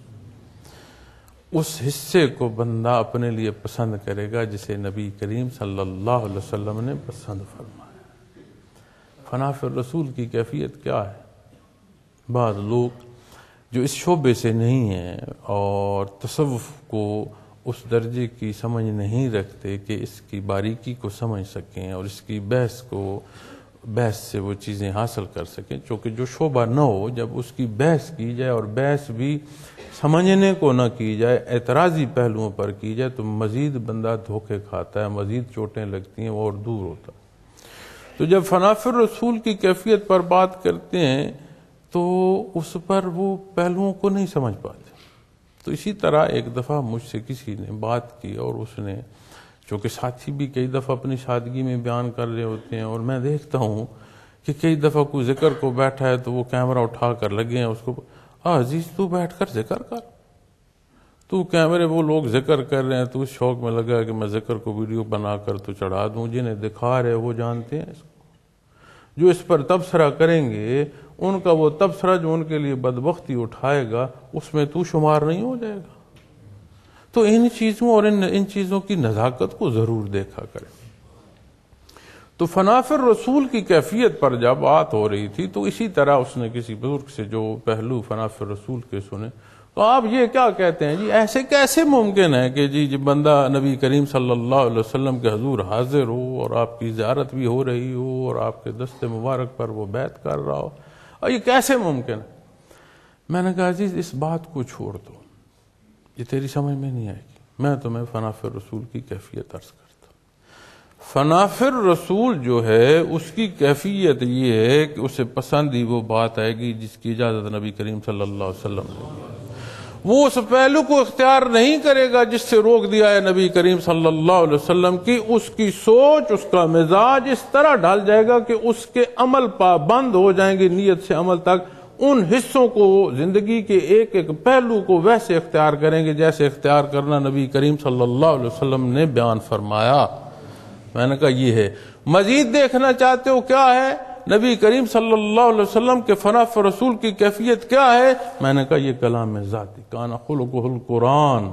اس حصے کو بندہ اپنے لیے پسند کرے گا جسے نبی کریم صلی اللہ علیہ وسلم نے پسند فرمایا. فنا فی الرسول کی کیفیت کیا ہے؟ بعض لوگ جو اس شعبے سے نہیں ہیں اور تصوف کو اس درجے کی سمجھ نہیں رکھتے کہ اس کی باریکی کو سمجھ سکیں اور اس کی بحث سے وہ چیزیں حاصل کر سکیں. چونکہ جو شعبہ نہ ہو، جب اس کی بحث کی جائے اور بحث بھی سمجھنے کو نہ کی جائے، اعتراضی پہلوؤں پر کی جائے، تو مزید بندہ دھوکے کھاتا ہے، مزید چوٹیں لگتی ہیں اور دور ہوتا ہے. تو جب فنا فی الرسول کی کیفیت پر بات کرتے ہیں تو اس پر وہ پہلوؤں کو نہیں سمجھ پاتے. تو اسی طرح ایک دفعہ مجھ سے کسی نے بات کی اور اس نے، چونکہ ساتھی بھی کئی دفعہ اپنی سادگی میں بیان کر رہے ہوتے ہیں اور میں دیکھتا ہوں کہ کئی دفعہ کوئی ذکر کو بیٹھا ہے تو وہ کیمرہ اٹھا کر لگے ہیں اس کو، عزیز تو بیٹھ کر ذکر کر، تو کیمرے وہ لوگ ذکر کر رہے ہیں تو اس شوق میں لگا کہ میں ذکر کو ویڈیو بنا کر تو چڑھا دوں. جنہیں دکھا رہے وہ جانتے ہیں اس کو، جو اس پر تبصرہ کریں گے ان کا وہ تبصرہ جو ان کے لیے بدبختی اٹھائے گا اس میں تو شمار نہیں ہو جائے گا. تو ان چیزوں اور ان چیزوں کی نزاکت کو ضرور دیکھا کریں. تو فنا فی الرسول کی کیفیت پر جب بات ہو رہی تھی تو اسی طرح اس نے کسی بزرگ سے جو پہلو فنا فی الرسول کے سنے تو آپ یہ کیا کہتے ہیں جی، ایسے کیسے ممکن ہے کہ جی بندہ نبی کریم صلی اللہ علیہ وسلم کے حضور حاضر ہو اور آپ کی زیارت بھی ہو رہی ہو اور آپ کے دست مبارک پر وہ بیعت کر رہا ہو، اور یہ کیسے ممکن ہے؟ میں نے کہا عزیز اس بات کو چھوڑ دو، یہ تیری سمجھ میں نہیں آئے گی. میں تمہیں فنا فی الرسول کی کیفیت عرض کرتا ہوں. فنافر رسول جو ہے اس کی کیفیت یہ ہے کہ اسے پسند ہی وہ بات آئے گی جس کی اجازت نبی کریم صلی اللہ علیہ وسلم نے دی۔ وہ اس پہلو کو اختیار نہیں کرے گا جس سے روک دیا ہے نبی کریم صلی اللہ علیہ وسلم اس کی سوچ، اس کا مزاج اس طرح ڈھل جائے گا کہ اس کے عمل پابند ہو جائیں گے، نیت سے عمل تک ان حصوں کو، زندگی کے ایک ایک پہلو کو ویسے اختیار کریں گے جیسے اختیار کرنا نبی کریم صلی اللہ علیہ وسلم نے بیان فرمایا۔ میں نے کہا یہ ہے۔ مزید دیکھنا چاہتے ہو کیا ہے نبی کریم صلی اللہ علیہ وسلم کے فنا رسول کی کیفیت کیا ہے؟ میں نے کہا یہ کلام ذاتی، کان خلقہ القرآن،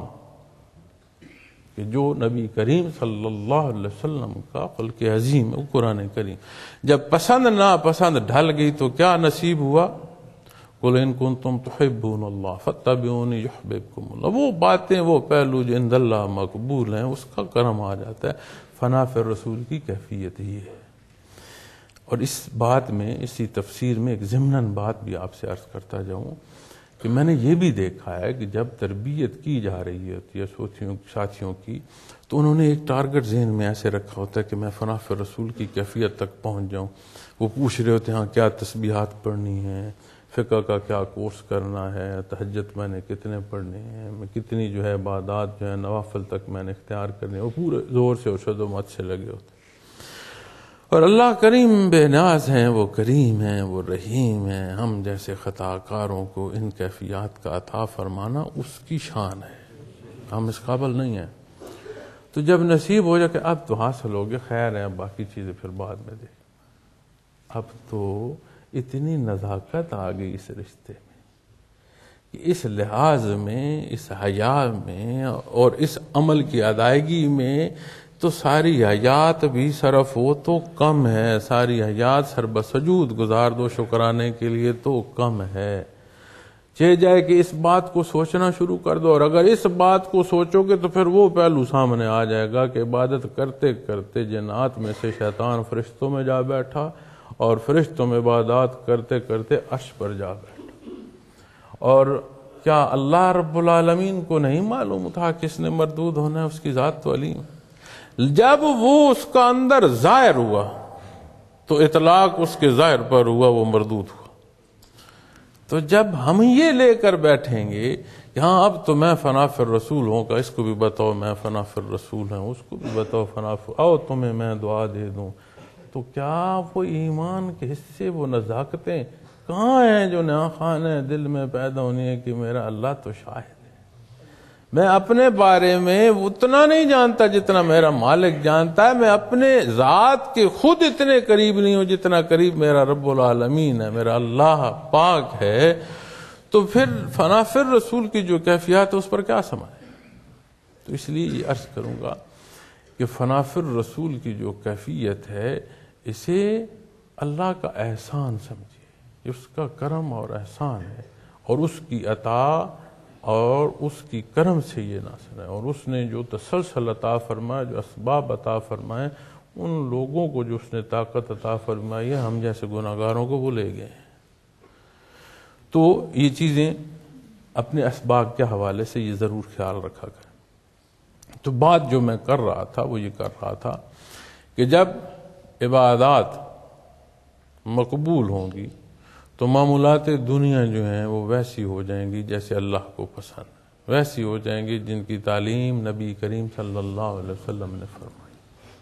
کہ جو نبی کریم صلی اللہ علیہ وسلم کا خلق عظیم ہے قرآن کریم۔ جب پسند ناپسند ڈھل گئی تو کیا نصیب ہوا؟ قل ان کنتم تحبون اللہ فاتبعونی یحببکم اللہ۔ وہ باتیں، وہ پہلو جو عند اللہ مقبول ہیں، اس کا کرم آ جاتا ہے۔ فنا فی رسول کی کیفیت یہ ہے۔ اور اس بات میں، اسی تفسیر میں ایک ضمناً بات بھی آپ سے عرض کرتا جاؤں کہ میں نے یہ بھی دیکھا ہے کہ جب تربیت کی جا رہی ہوتی ہے ساتھیوں کی، تو انہوں نے ایک ٹارگٹ ذہن میں ایسے رکھا ہوتا ہے کہ میں فنا فی رسول کی کیفیت تک پہنچ جاؤں۔ وہ پوچھ رہے ہوتے ہیں ہاں کیا تسبیحات پڑھنی ہیں، فقہ کا کیا کورس کرنا ہے، تہجد میں نے کتنے پڑھنے ہیں، میں کتنی جو ہے عبادات جو ہے نوافل تک میں نے اختیار کرنے ہیں۔ وہ پورے زور سے اور شد و مت سے لگے ہوتے ہیں۔ اور اللہ کریم بے نیاز ہیں، وہ کریم ہیں، وہ رحیم ہیں۔ ہم جیسے خطا کاروں کو ان کیفیات کا عطا فرمانا اس کی شان ہے، ہم اس قابل نہیں ہیں۔ تو جب نصیب ہو جائے کہ اب تو حاصل ہو گیا، خیر ہے، اب باقی چیزیں پھر بعد میں دیکھ۔ اب تو اتنی نزاکت آ گئی اس رشتے میں کہ اس لحاظ میں، اس حیا میں اور اس عمل کی ادائیگی میں تو ساری حیات بھی صرف ہو تو کم ہے، ساری حیات سر بسجود گزار دو شکرانے کے لیے تو کم ہے۔ چہ جائے کہ اس بات کو سوچنا شروع کر دو، اور اگر اس بات کو سوچو گے تو پھر وہ پہلو سامنے آ جائے گا کہ عبادت کرتے کرتے جنات میں سے شیطان فرشتوں میں جا بیٹھا، اور فرشتوں میں عبادات کرتے کرتے عرش پر جا بیٹھا۔ اور کیا اللہ رب العالمین کو نہیں معلوم تھا کس نے مردود ہونا ہے؟ اس کی ذات تو علیم۔ جب وہ اس کا اندر ظاہر ہوا تو اطلاق اس کے ظاہر پر ہوا، وہ مردود ہوا۔ تو جب ہم یہ لے کر بیٹھیں گے کہ ہاں اب تو میں فنا فی الرسول ہوں گا، اس کو بھی بتاؤ میں فنا فی الرسول ہوں، اس کو بھی بتاؤ فنا فی، آؤ تمہیں میں دعا دے دوں، تو کیا وہ ایمان کے حصے، وہ نزاکتیں کہاں ہیں جو ناخوان دل میں پیدا ہونی ہے کہ میرا اللہ تو شاہد ہے، میں اپنے بارے میں اتنا نہیں جانتا جتنا میرا مالک جانتا ہے، میں اپنے ذات کے خود اتنے قریب نہیں ہوں جتنا قریب میرا رب العالمین ہے، میرا اللہ پاک ہے۔ تو پھر فنا فی الرسول کی جو کیفیات ہے اس پر کیا سمائے؟ تو اس لیے یہ عرض کروں گا کہ فنا فی الرسول کی جو کیفیت ہے اسے اللہ کا احسان سمجھیے، اس کا کرم اور احسان ہے، اور اس کی عطا اور اس کی کرم سے یہ ناصر ہے، اور اس نے جو تسلسل عطا فرمایا، جو اسباب عطا فرمائے، ان لوگوں کو جو اس نے طاقت عطا فرمائی ہے، ہم جیسے گناہگاروں کو وہ لے گئے ہیں۔ تو یہ چیزیں اپنے اسباب کے حوالے سے یہ ضرور خیال رکھا کریں۔ تو بات جو میں کر رہا تھا وہ یہ کر رہا تھا کہ جب عبادات مقبول ہوں گی تو معمولات دنیا جو ہیں وہ ویسی ہو جائیں گی جیسے اللہ کو پسند ہے، ویسی ہو جائیں گی جن کی تعلیم نبی کریم صلی اللہ علیہ وسلم نے فرمائی۔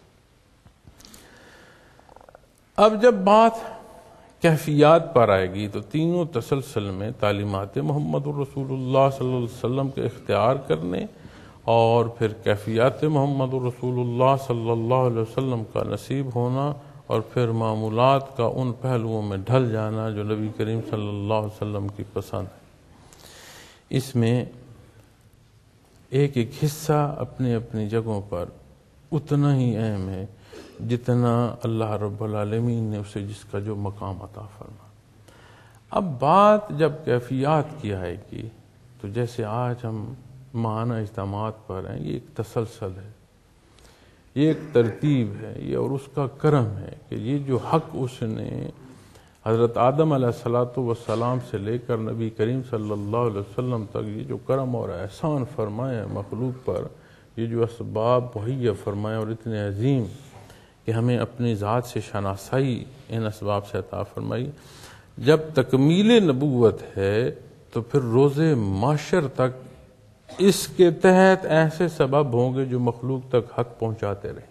اب جب بات کیفیات پر آئے گی تو تینوں تسلسل میں تعلیمات محمد الرسول اللہ صلی اللہ علیہ وسلم کے اختیار کرنے، اور پھر کیفیات محمد الرسول اللہ صلی اللہ علیہ وسلم کا نصیب ہونا، اور پھر معمولات کا ان پہلوؤں میں ڈھل جانا جو نبی کریم صلی اللہ علیہ وسلم کی پسند ہے۔ اس میں ایک ایک حصہ اپنی اپنی جگہوں پر اتنا ہی اہم ہے جتنا اللہ رب العالمین نے اسے جس کا جو مقام عطا فرما۔ اب بات جب کیفیات کی آئے گی تو جیسے آج ہم ماہانہ اجتماعات پر ہیں، یہ ایک تسلسل ہے، یہ ایک ترتیب ہے، یہ اور اس کا کرم ہے کہ یہ جو حق اس نے حضرت آدم علیہ السلام سے لے کر نبی کریم صلی اللہ علیہ وسلم تک یہ جو کرم اور احسان فرمائے مخلوق پر، یہ جو اسباب مہیا فرمائے اور اتنے عظیم کہ ہمیں اپنی ذات سے شناسائی ان اسباب سے عطا فرمائی۔ جب تکمیل نبوت ہے تو پھر روز محشر تک اس کے تحت ایسے سبب ہوں گے جو مخلوق تک حق پہنچاتے رہیں،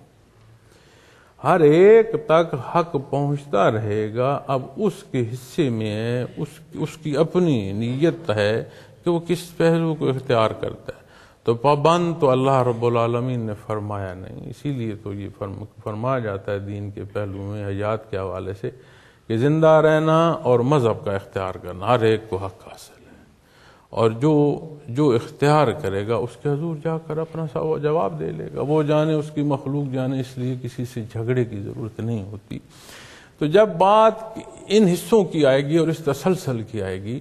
ہر ایک تک حق پہنچتا رہے گا۔ اب اس کے حصے میں ہے، اس کی اپنی نیت ہے کہ وہ کس پہلو کو اختیار کرتا ہے۔ تو پابند تو اللہ رب العالمین نے فرمایا نہیں، اسی لیے تو یہ فرمایا جاتا ہے دین کے پہلو میں حیات کے حوالے سے کہ زندہ رہنا اور مذہب کا اختیار کرنا، ہر ایک کو حق حاصل ہے، اور جو اختیار کرے گا اس کے حضور جا کر اپنا جواب دے لے گا، وہ جانے اس کی مخلوق جانے، اس لیے کسی سے جھگڑے کی ضرورت نہیں ہوتی۔ تو جب بات ان حصوں کی آئے گی اور اس تسلسل کی آئے گی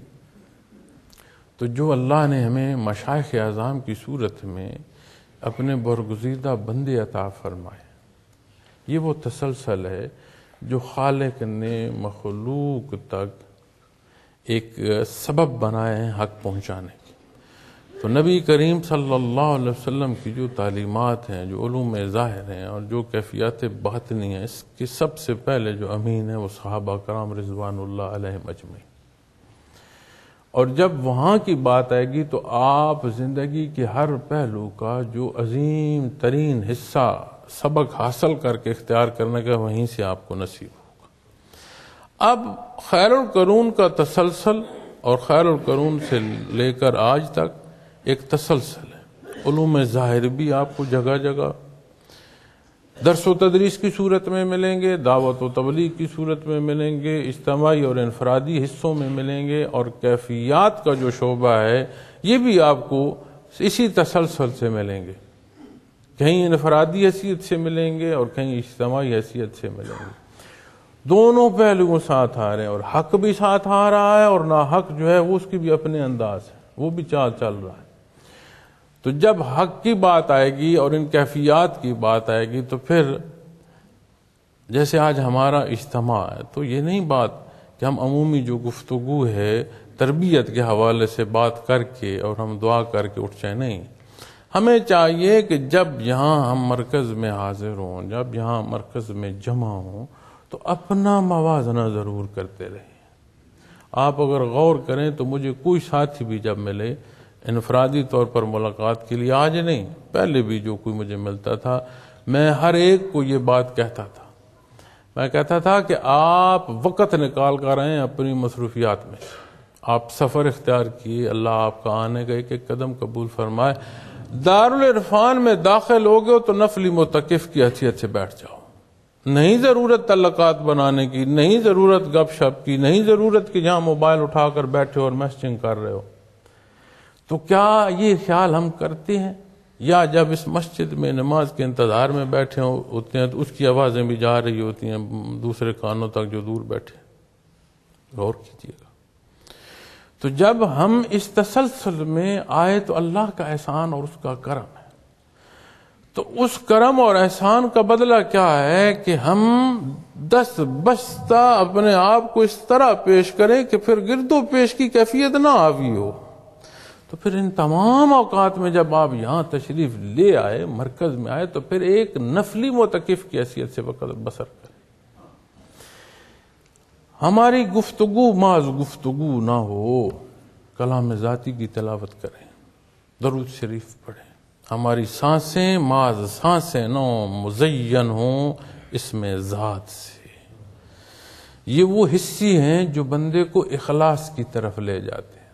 تو جو اللہ نے ہمیں مشائخ اعظام کی صورت میں اپنے برگزیدہ بندے عطا فرمائے، یہ وہ تسلسل ہے جو خالق نے مخلوق تک ایک سبب بنائے ہیں حق پہنچانے کی۔ تو نبی کریم صلی اللہ علیہ وسلم کی جو تعلیمات ہیں، جو علوم ظاہر ہیں اور جو کیفیات باطنی ہیں، اس کے سب سے پہلے جو امین ہیں وہ صحابہ کرام رضوان اللہ علیہم اجمعین۔ اور جب وہاں کی بات آئے گی تو آپ زندگی کے ہر پہلو کا جو عظیم ترین حصہ سبق حاصل کر کے اختیار کرنے کا وہیں سے آپ کو نصیب ہوگا۔ اب خیر القرون کا تسلسل اور خیر القرون سے لے کر آج تک ایک تسلسل ہے۔ علوم ظاہر بھی آپ کو جگہ جگہ درس و تدریس کی صورت میں ملیں گے، دعوت و تبلیغ کی صورت میں ملیں گے، اجتماعی اور انفرادی حصوں میں ملیں گے، اور کیفیات کا جو شعبہ ہے یہ بھی آپ کو اسی تسلسل سے ملیں گے، کہیں انفرادی حیثیت سے ملیں گے اور کہیں اجتماعی حیثیت سے ملیں گے۔ دونوں پہلو ساتھ آ رہے ہیں، اور حق بھی ساتھ آ رہا ہے اور ناحق جو ہے وہ اس کی بھی اپنے انداز ہے، وہ بھی چال چل رہا ہے۔ تو جب حق کی بات آئے گی اور ان کیفیات کی بات آئے گی تو پھر جیسے آج ہمارا اجتماع ہے تو یہ نہیں بات کہ ہم عمومی جو گفتگو ہے تربیت کے حوالے سے بات کر کے اور ہم دعا کر کے اٹھ جائیں، نہیں، ہمیں چاہیے کہ جب یہاں ہم مرکز میں حاضر ہوں، جب یہاں مرکز میں جمع ہوں تو اپنا موازنہ ضرور کرتے رہیں۔ آپ اگر غور کریں تو مجھے کوئی ساتھی بھی جب ملے انفرادی طور پر ملاقات کے لیے، آج نہیں پہلے بھی جو کوئی مجھے ملتا تھا، میں ہر ایک کو یہ بات کہتا تھا، میں کہتا تھا کہ آپ وقت نکال کر آئیں اپنی مصروفیات میں، آپ سفر اختیار کیے، اللہ آپ کا آنے کا ایک ایک قدم قبول فرمائے، دارالعرفان میں داخل ہو گئے تو نفلی معتکف کی حیثیت سے بیٹھ جاؤ، نہیں ضرورت تعلقات بنانے کی، نہیں ضرورت گپ شپ کی، نہیں ضرورت کہ جہاں موبائل اٹھا کر بیٹھے اور میسجنگ کر رہے ہو۔ تو کیا یہ خیال ہم کرتے ہیں؟ یا جب اس مسجد میں نماز کے انتظار میں بیٹھے ہوتے ہیں تو اس کی آوازیں بھی جا رہی ہوتی ہیں دوسرے کانوں تک جو دور بیٹھے، غور کیجیے گا۔ تو جب ہم اس تسلسل میں آئے تو اللہ کا احسان اور اس کا کرم ہے، تو اس کرم اور احسان کا بدلہ کیا ہے کہ ہم دست بستہ اپنے آپ کو اس طرح پیش کریں کہ پھر گرد و پیش کی کیفیت نہ آوی ہو۔ تو پھر ان تمام اوقات میں جب آپ یہاں تشریف لے آئے، مرکز میں آئے، تو پھر ایک نفلی معتکف کی حیثیت سے وقت بسر کریں۔ ہماری گفتگو محض گفتگو نہ ہو، کلام ذاتی کی تلاوت کریں، درود شریف پڑھیں، ہماری سانسیں محض سانسیں نہ مزین ہوں اس میں ذات سے۔ یہ وہ حصے ہیں جو بندے کو اخلاص کی طرف لے جاتے ہیں۔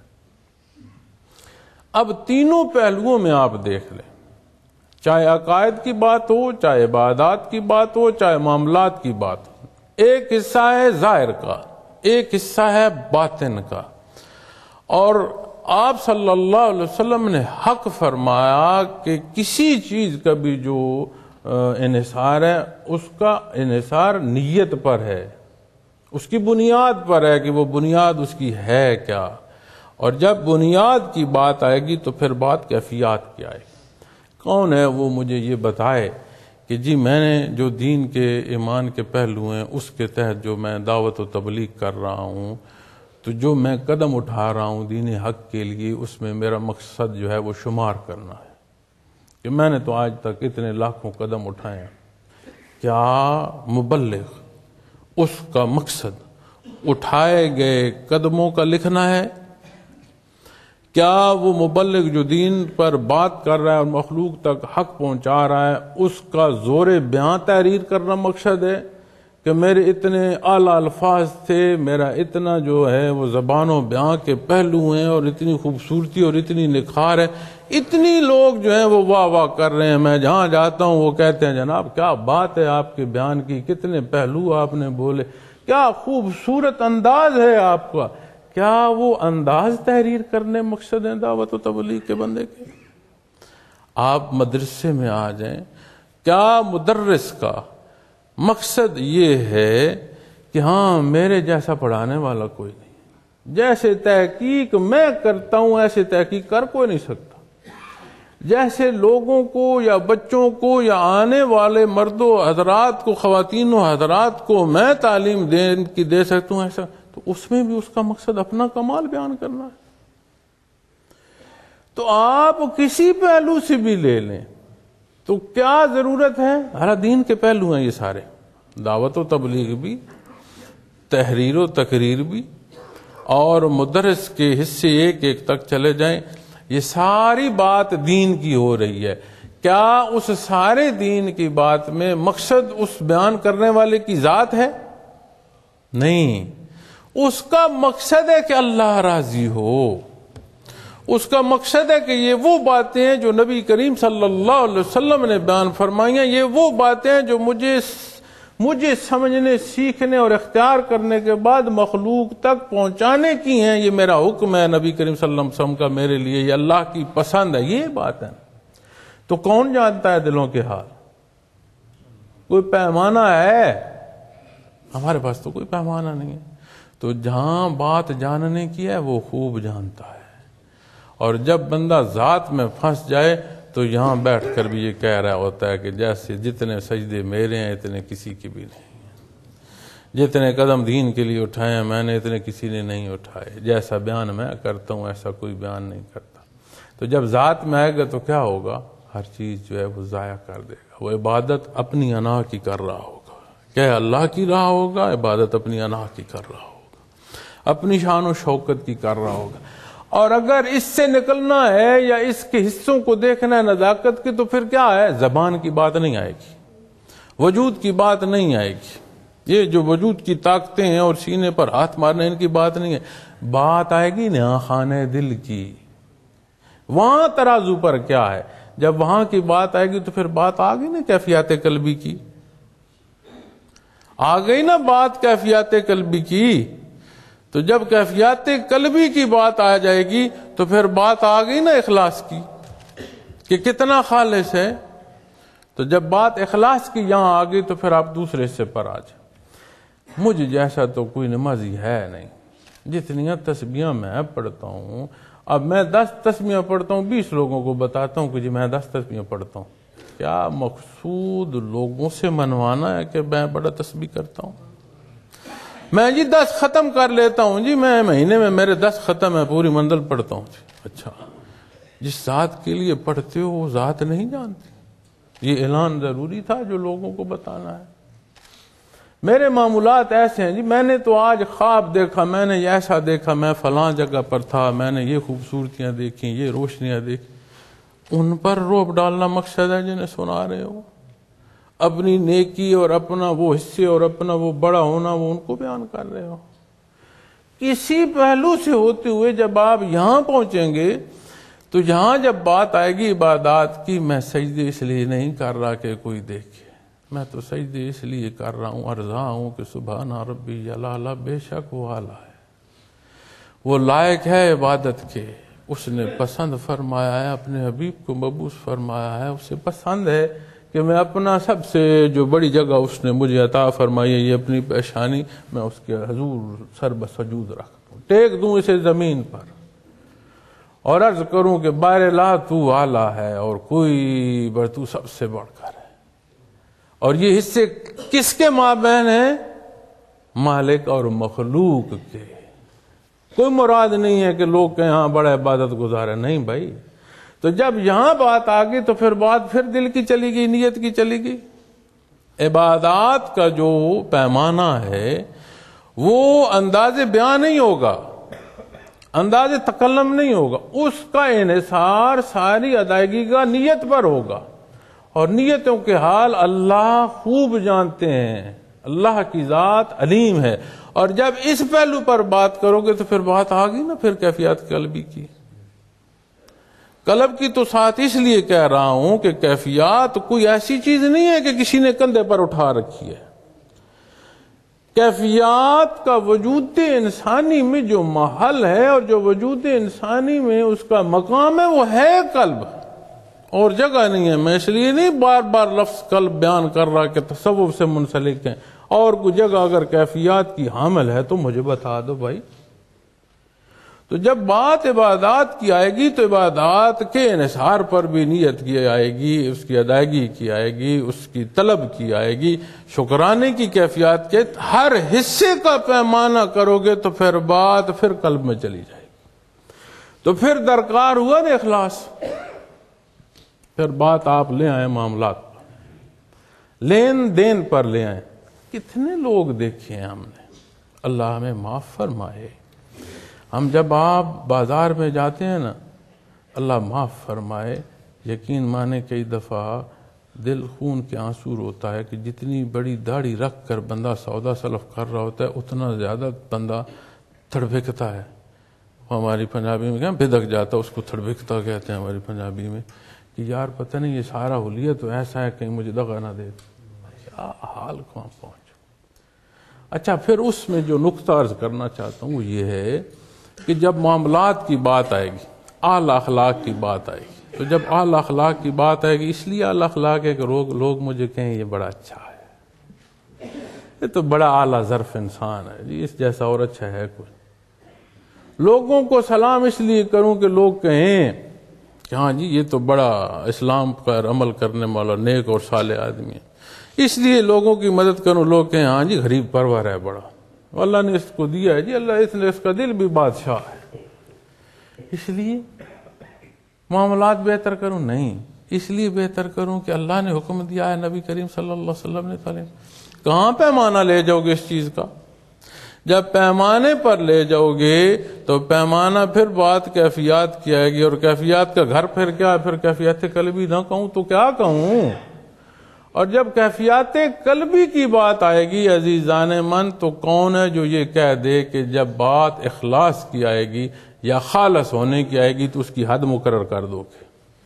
اب تینوں پہلوؤں میں آپ دیکھ لیں، چاہے عقائد کی بات ہو، چاہے عبادات کی بات ہو، چاہے معاملات کی بات ہو، ایک حصہ ہے ظاہر کا، ایک حصہ ہے باطن کا، اور آپ صلی اللہ علیہ وسلم نے حق فرمایا کہ کسی چیز کا بھی جو انحصار ہے اس کا انحصار نیت پر ہے، اس کی بنیاد پر ہے کہ وہ بنیاد اس کی ہے کیا، اور جب بنیاد کی بات آئے گی تو پھر بات کیفیات کی آئے گی۔ کون ہے وہ مجھے یہ بتائے کہ جی میں نے جو دین کے ایمان کے پہلو ہیں اس کے تحت جو میں دعوت و تبلیغ کر رہا ہوں، تو جو میں قدم اٹھا رہا ہوں دین حق کے لیے، اس میں میرا مقصد جو ہے وہ شمار کرنا ہے کہ میں نے تو آج تک اتنے لاکھوں قدم اٹھائے ہیں، کیا مبلغ اس کا مقصد اٹھائے گئے قدموں کا لکھنا ہے؟ کیا وہ مبلغ جو دین پر بات کر رہا ہے اور مخلوق تک حق پہنچا رہا ہے، اس کا زور بیان تحریر کرنا مقصد ہے کہ میرے اتنے اعلیٰ الفاظ تھے، میرا اتنا جو ہے وہ زبان و بیان کے پہلو ہیں، اور اتنی خوبصورتی اور اتنی نکھار ہے، اتنی لوگ جو ہیں وہ واہ واہ کر رہے ہیں، میں جہاں جاتا ہوں وہ کہتے ہیں جناب کیا بات ہے آپ کے بیان کی، کتنے پہلو آپ نے بولے، کیا خوبصورت انداز ہے آپ کا. کیا وہ انداز تحریر کرنے مقصد ہیں دعوت و تبلیغ کے بندے کے؟ آپ مدرسے میں آ جائیں، کیا مدرس کا مقصد یہ ہے کہ ہاں میرے جیسا پڑھانے والا کوئی نہیں، جیسے تحقیق میں کرتا ہوں ایسے تحقیق کر کوئی نہیں سکتا، جیسے لوگوں کو یا بچوں کو یا آنے والے مرد و حضرات کو، خواتین و حضرات کو میں تعلیم دے سکتا ہوں ایسا، تو اس میں بھی اس کا مقصد اپنا کمال بیان کرنا ہے. تو آپ کسی پہلو سے بھی لے لیں تو کیا ضرورت ہے؟ ہر دین کے پہلو ہیں یہ سارے، دعوت و تبلیغ بھی، تحریر و تقریر بھی، اور مدرس کے حصے ایک ایک تک چلے جائیں، یہ ساری بات دین کی ہو رہی ہے. کیا اس سارے دین کی بات میں مقصد اس بیان کرنے والے کی ذات ہے؟ نہیں، اس کا مقصد ہے کہ اللہ راضی ہو، اس کا مقصد ہے کہ یہ وہ باتیں ہیں جو نبی کریم صلی اللہ علیہ وسلم نے بیان فرمائی ہیں، یہ وہ باتیں ہیں جو مجھے سمجھنے، سیکھنے اور اختیار کرنے کے بعد مخلوق تک پہنچانے کی ہیں، یہ میرا حکم ہے نبی کریم صلی اللہ علیہ وسلم کا میرے لیے، یہ اللہ کی پسند ہے، یہ بات ہے. تو کون جانتا ہے دلوں کے حال؟ کوئی پیمانہ ہے؟ ہمارے پاس تو کوئی پیمانہ نہیں ہے. تو جہاں بات جاننے کی ہے وہ خوب جانتا ہے، اور جب بندہ ذات میں پھنس جائے تو یہاں بیٹھ کر بھی یہ کہہ رہا ہوتا ہے کہ جیسے جتنے سجدے میرے ہیں اتنے کسی کے بھی نہیں ہیں، جتنے قدم دین کے لیے اٹھائے ہیں میں نے اتنے کسی نے نہیں اٹھائے، جیسا بیان میں کرتا ہوں ایسا کوئی بیان نہیں کرتا. تو جب ذات میں آئے گا تو کیا ہوگا؟ ہر چیز جو ہے وہ ضائع کر دے گا. وہ عبادت اپنی انا کی کر رہا ہوگا، کیا اللہ کی رہا ہوگا؟ عبادت اپنی انا کی کر رہا ہوگا، اپنی شان و شوکت کی کر رہا ہوگا. اور اگر اس سے نکلنا ہے یا اس کے حصوں کو دیکھنا ہے نزاکت کی، تو پھر کیا ہے؟ زبان کی بات نہیں آئے گی، وجود کی بات نہیں آئے گی، یہ جو وجود کی طاقتیں ہیں اور سینے پر ہاتھ مارنے ان کی بات نہیں ہے. بات آئے گی نا خانے دل کی، وہاں ترازو پر کیا ہے؟ جب وہاں کی بات آئے گی تو پھر بات آ گئی نا کیفیات قلبی کی، آ گئی نا بات کیفیات قلبی کی. تو جب کیفیات قلبی کی بات آ جائے گی تو پھر بات آ گئی نا اخلاص کی کہ کتنا خالص ہے. تو جب بات اخلاص کی یہاں آ گئی تو پھر آپ دوسرے حصے پر آ جائیں. مجھ جیسا تو کوئی نمازی ہے نہیں، جتنی تسبیحاں میں پڑھتا ہوں، اب میں 10 تسبیحاں پڑھتا ہوں، 20 لوگوں کو بتاتا ہوں کہ جی میں 10 تسبیحاں پڑھتا ہوں. کیا مقصود لوگوں سے منوانا ہے کہ میں بڑا تسبیح کرتا ہوں؟ میں جی 10 ختم کر لیتا ہوں، جی میں مہینے میں میرے 10 ختم ہے، پوری منزل پڑھتا ہوں. اچھا، جس ذات کے لیے پڑھتے ہو وہ ذات نہیں جانتی. یہ اعلان ضروری تھا جو لوگوں کو بتانا ہے. میرے معمولات ایسے ہیں جی، میں نے تو آج خواب دیکھا، میں نے ایسا دیکھا، میں فلاں جگہ پر تھا، میں نے یہ خوبصورتیاں دیکھی، یہ روشنیاں دیکھی. ان پر روب ڈالنا مقصد ہے جنہیں سنا رہے ہو؟ اپنی نیکی اور اپنا وہ حصے اور اپنا وہ بڑا ہونا وہ ان کو بیان کر رہے ہو؟ کسی پہلو سے ہوتے ہوئے جب آپ یہاں پہنچیں گے تو یہاں جب بات آئے گی عبادات کی، میں سجدے اس لیے نہیں کر رہا کہ کوئی دیکھے، میں تو سجدے اس لیے کر رہا ہوں، ارزاں ہوں کہ سبحان ربی الاعلی، بے شک وہ اعلیٰ ہے، وہ لائق ہے عبادت کے، اس نے پسند فرمایا ہے، اپنے حبیب کو مبعوث فرمایا ہے، اسے پسند ہے کہ میں اپنا سب سے جو بڑی جگہ اس نے مجھے عطا فرمائی ہے، یہ اپنی پیشانی، میں اس کے حضور سر بسجود رکھ دوں، ٹیک دوں اسے زمین پر اور عرض کروں کہ بار لا تو اعلیٰ ہے اور کوئی بر تو سب سے بڑھ کر ہے. اور یہ حصے کس کے مابین ہیں؟ مالک اور مخلوق کے. کوئی مراد نہیں ہے کہ لوگ کہیں ہاں بڑا عبادت گزار ہے، نہیں بھائی. تو جب یہاں بات آ گئی تو پھر بات پھر دل کی چلی گئی، نیت کی چلی گئی، عبادات کا جو پیمانہ ہے وہ انداز بیان نہیں ہوگا، انداز تکلم نہیں ہوگا، اس کا انحصار ساری ادائیگی کا نیت پر ہوگا، اور نیتوں کے حال اللہ خوب جانتے ہیں، اللہ کی ذات علیم ہے۔ اور جب اس پہلو پر بات کرو گے تو پھر بات آ گئی نا پھر کیفیات قلبی کی۔ قلب کی تو ساتھ اس لیے کہہ رہا ہوں کہ کیفیات کوئی ایسی چیز نہیں ہے کہ کسی نے کندھے پر اٹھا رکھی ہے۔ کیفیات کا وجود انسانی میں جو محل ہے اور جو وجود انسانی میں اس کا مقام ہے وہ ہے قلب، اور جگہ نہیں ہے۔ میں اس لیے نہیں بار بار لفظ قلب بیان کر رہا کہ تصوف سے منسلک ہیں، اور کوئی جگہ اگر کیفیات کی حامل ہے تو مجھے بتا دو بھائی۔ تو جب بات عبادات کی آئے گی تو عبادات کے انحصار پر بھی نیت کی آئے گی، اس کی ادائیگی کی آئے گی، اس کی طلب کی آئے گی۔ شکرانے کی کیفیات کے ہر حصے کا پیمانہ کرو گے تو پھر بات پھر قلب میں چلی جائے گی، تو پھر درکار ہوا نا اخلاص۔ پھر بات آپ لے آئیں معاملات پر، لین دین پر لے آئیں۔ کتنے لوگ دیکھے ہیں ہم نے، اللہ ہمیں معاف فرمائے، ہم جب آپ بازار میں جاتے ہیں نا، اللہ معاف فرمائے، یقین مانے کئی دفعہ دل خون کے آنسو روتا ہے کہ جتنی بڑی داڑھی رکھ کر بندہ سودا سلف کر رہا ہوتا ہے اتنا زیادہ بندہ تھڑبکتا ہے۔ ہماری پنجابی میں کہاں بدک جاتا، اس کو تھڑبکتا کہتے ہیں ہماری پنجابی میں، کہ یار پتہ نہیں یہ سارا حلیہ تو ایسا ہے کہیں مجھے دغا نہ دے۔ کیا حال کہاں پہنچ۔ اچھا، پھر اس میں جو نقطہ عرض کرنا چاہتا ہوں وہ یہ ہے کہ جب معاملات کی بات آئے گی، اعلی اخلاق کی بات آئے گی، تو جب اعلی اخلاق کی بات آئے گی، اس لیے اعلی اخلاق ہے کہ لوگ مجھے کہیں یہ بڑا اچھا ہے، یہ تو بڑا اعلیٰ ظرف انسان ہے جی، اس جیسا اور اچھا ہے کوئی۔ لوگوں کو سلام اس لیے کروں کہ لوگ کہیں کہ ہاں جی یہ تو بڑا اسلام پر عمل کرنے والا نیک اور صالح آدمی ہے، اس لیے لوگوں کی مدد کروں، لوگ کہیں ہاں جی غریب پرور ہے بڑا، اللہ نے اس کو دیا ہے جی، اللہ اس کا دل بھی بادشاہ ہے، اس لیے معاملات بہتر کروں؟ نہیں، اس لیے بہتر کروں کہ اللہ نے حکم دیا ہے، نبی کریم صلی اللہ علیہ وسلم نے تعلیم۔ کہاں پیمانہ لے جاؤ گے اس چیز کا؟ جب پیمانے پر لے جاؤ گے تو پیمانہ پھر بات کیفیات کی آئے گی، اور کیفیات کا گھر پھر کیا ہے؟ پھر کیفیات قلبی نہ کہوں تو کیا کہوں؟ اور جب کیفیات قلبی کی بات آئے گی عزیزان من، تو کون ہے جو یہ کہہ دے کہ جب بات اخلاص کی آئے گی یا خالص ہونے کی آئے گی تو اس کی حد مقرر کر دو گے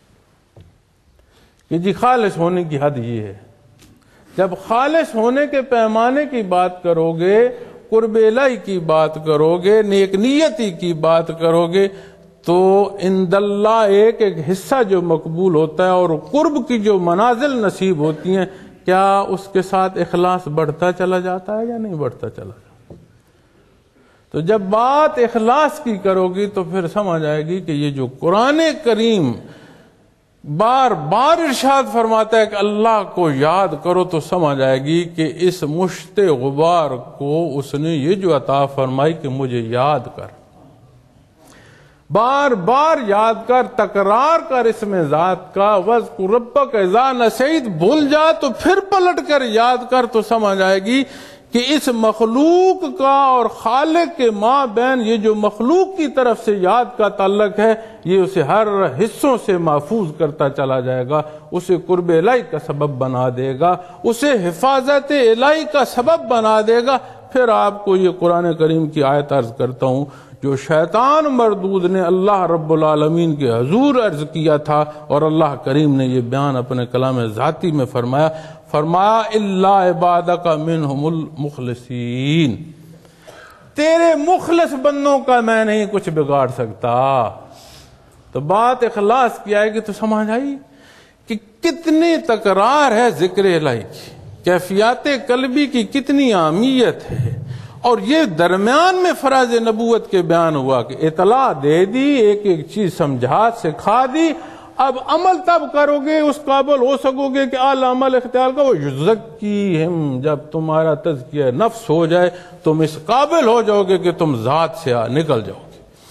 کہ جی خالص ہونے کی حد یہ ہے۔ جب خالص ہونے کے پیمانے کی بات کرو گے، قرب الہی کی بات کرو گے، نیک نیتی کی بات کرو گے، تو عند اللہ ایک حصہ جو مقبول ہوتا ہے اور قرب کی جو منازل نصیب ہوتی ہیں، کیا اس کے ساتھ اخلاص بڑھتا چلا جاتا ہے یا نہیں بڑھتا چلا جاتا؟ تو جب بات اخلاص کی کرو گی تو پھر سمجھ آئے گی کہ یہ جو قرآن کریم بار بار ارشاد فرماتا ہے کہ اللہ کو یاد کرو، تو سمجھ آئے گی کہ اس مشت غبار کو اس نے یہ جو عطا فرمائی کہ مجھے یاد کر، بار بار یاد کر، تکرار کر اس میں ذات کا، وَاذْكُرْ رَبَّكَ إِذَا نَسِيتَ، بھول جا تو پھر پلٹ کر یاد کر، تو سمجھ آئے گی کہ اس مخلوق کا اور خالق کے ماں بین یہ جو مخلوق کی طرف سے یاد کا تعلق ہے، یہ اسے ہر حصوں سے محفوظ کرتا چلا جائے گا، اسے قرب الہی کا سبب بنا دے گا، اسے حفاظت الہی کا سبب بنا دے گا۔ پھر آپ کو یہ قرآن کریم کی آیت عرض کرتا ہوں جو شیطان مردود نے اللہ رب العالمین کے حضور عرض کیا تھا، اور اللہ کریم نے یہ بیان اپنے کلام ذاتی میں فرمایا الا عبادک منہم المخلصین، تیرے مخلص بندوں کا میں نہیں کچھ بگاڑ سکتا۔ تو بات اخلاص کی آئے گی تو سمجھ آئی کہ کتنی تکرار ہے ذکر الہی کی، کیفیات قلبی کی کتنی اہمیت ہے، اور یہ درمیان میں فراز نبوت کے بیان ہوا کہ اطلاع دے دی، ایک ایک چیز سمجھا سکھا دی، اب عمل تب کرو گے اس قابل ہو سکو گے کہ اعلی عمل اختیار کرو، یزکیہم، جب تمہارا تزکیہ نفس ہو جائے تم اس قابل ہو جاؤ گے کہ تم ذات سے نکل جاؤ گے۔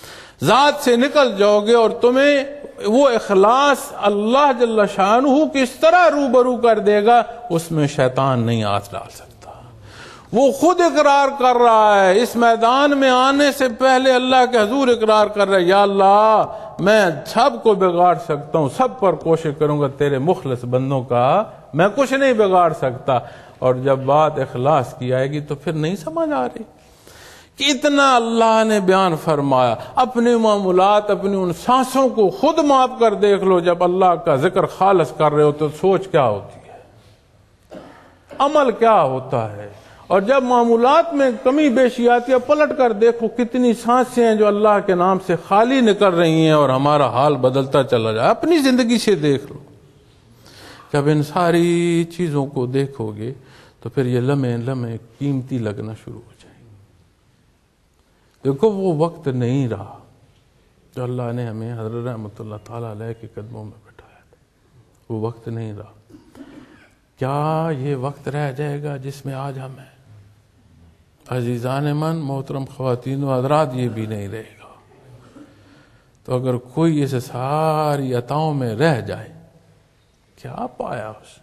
ذات سے نکل جاؤ گے اور تمہیں وہ اخلاص اللہ جل شانہ کس طرح روبرو کر دے گا، اس میں شیطان نہیں ہاتھ ڈال سکتا۔ وہ خود اقرار کر رہا ہے، اس میدان میں آنے سے پہلے اللہ کے حضور اقرار کر رہا ہے، یا اللہ میں سب کو بگاڑ سکتا ہوں، سب پر کوشش کروں گا، تیرے مخلص بندوں کا میں کچھ نہیں بگاڑ سکتا۔ اور جب بات اخلاص کی آئے گی تو پھر نہیں سمجھ آ رہی کہ اتنا اللہ نے بیان فرمایا، اپنے معاملات، اپنی ان سانسوں کو خود ماپ کر دیکھ لو، جب اللہ کا ذکر خالص کر رہے ہو تو سوچ کیا ہوتی ہے، عمل کیا ہوتا ہے، اور جب معمولات میں کمی بیشی آتی ہے پلٹ کر دیکھو کتنی سانسیں ہیں جو اللہ کے نام سے خالی نکل رہی ہیں اور ہمارا حال بدلتا چلا جائے۔ اپنی زندگی سے دیکھ لو، جب ان ساری چیزوں کو دیکھو گے تو پھر یہ لمحے لمحے قیمتی لگنا شروع ہو جائیں گے۔ دیکھو وہ وقت نہیں رہا جو اللہ نے ہمیں حضرت رحمۃ اللہ تعالیٰ علیہ کے قدموں میں بٹھایا تھا، وہ وقت نہیں رہا۔ کیا یہ وقت رہ جائے گا جس میں آج ہم ہیں؟ عزیزان من، محترم خواتین و حضرات، یہ بھی نہیں رہے گا۔ تو اگر کوئی اس ساری عطاؤں میں رہ جائے، کیا پایا اس نے؟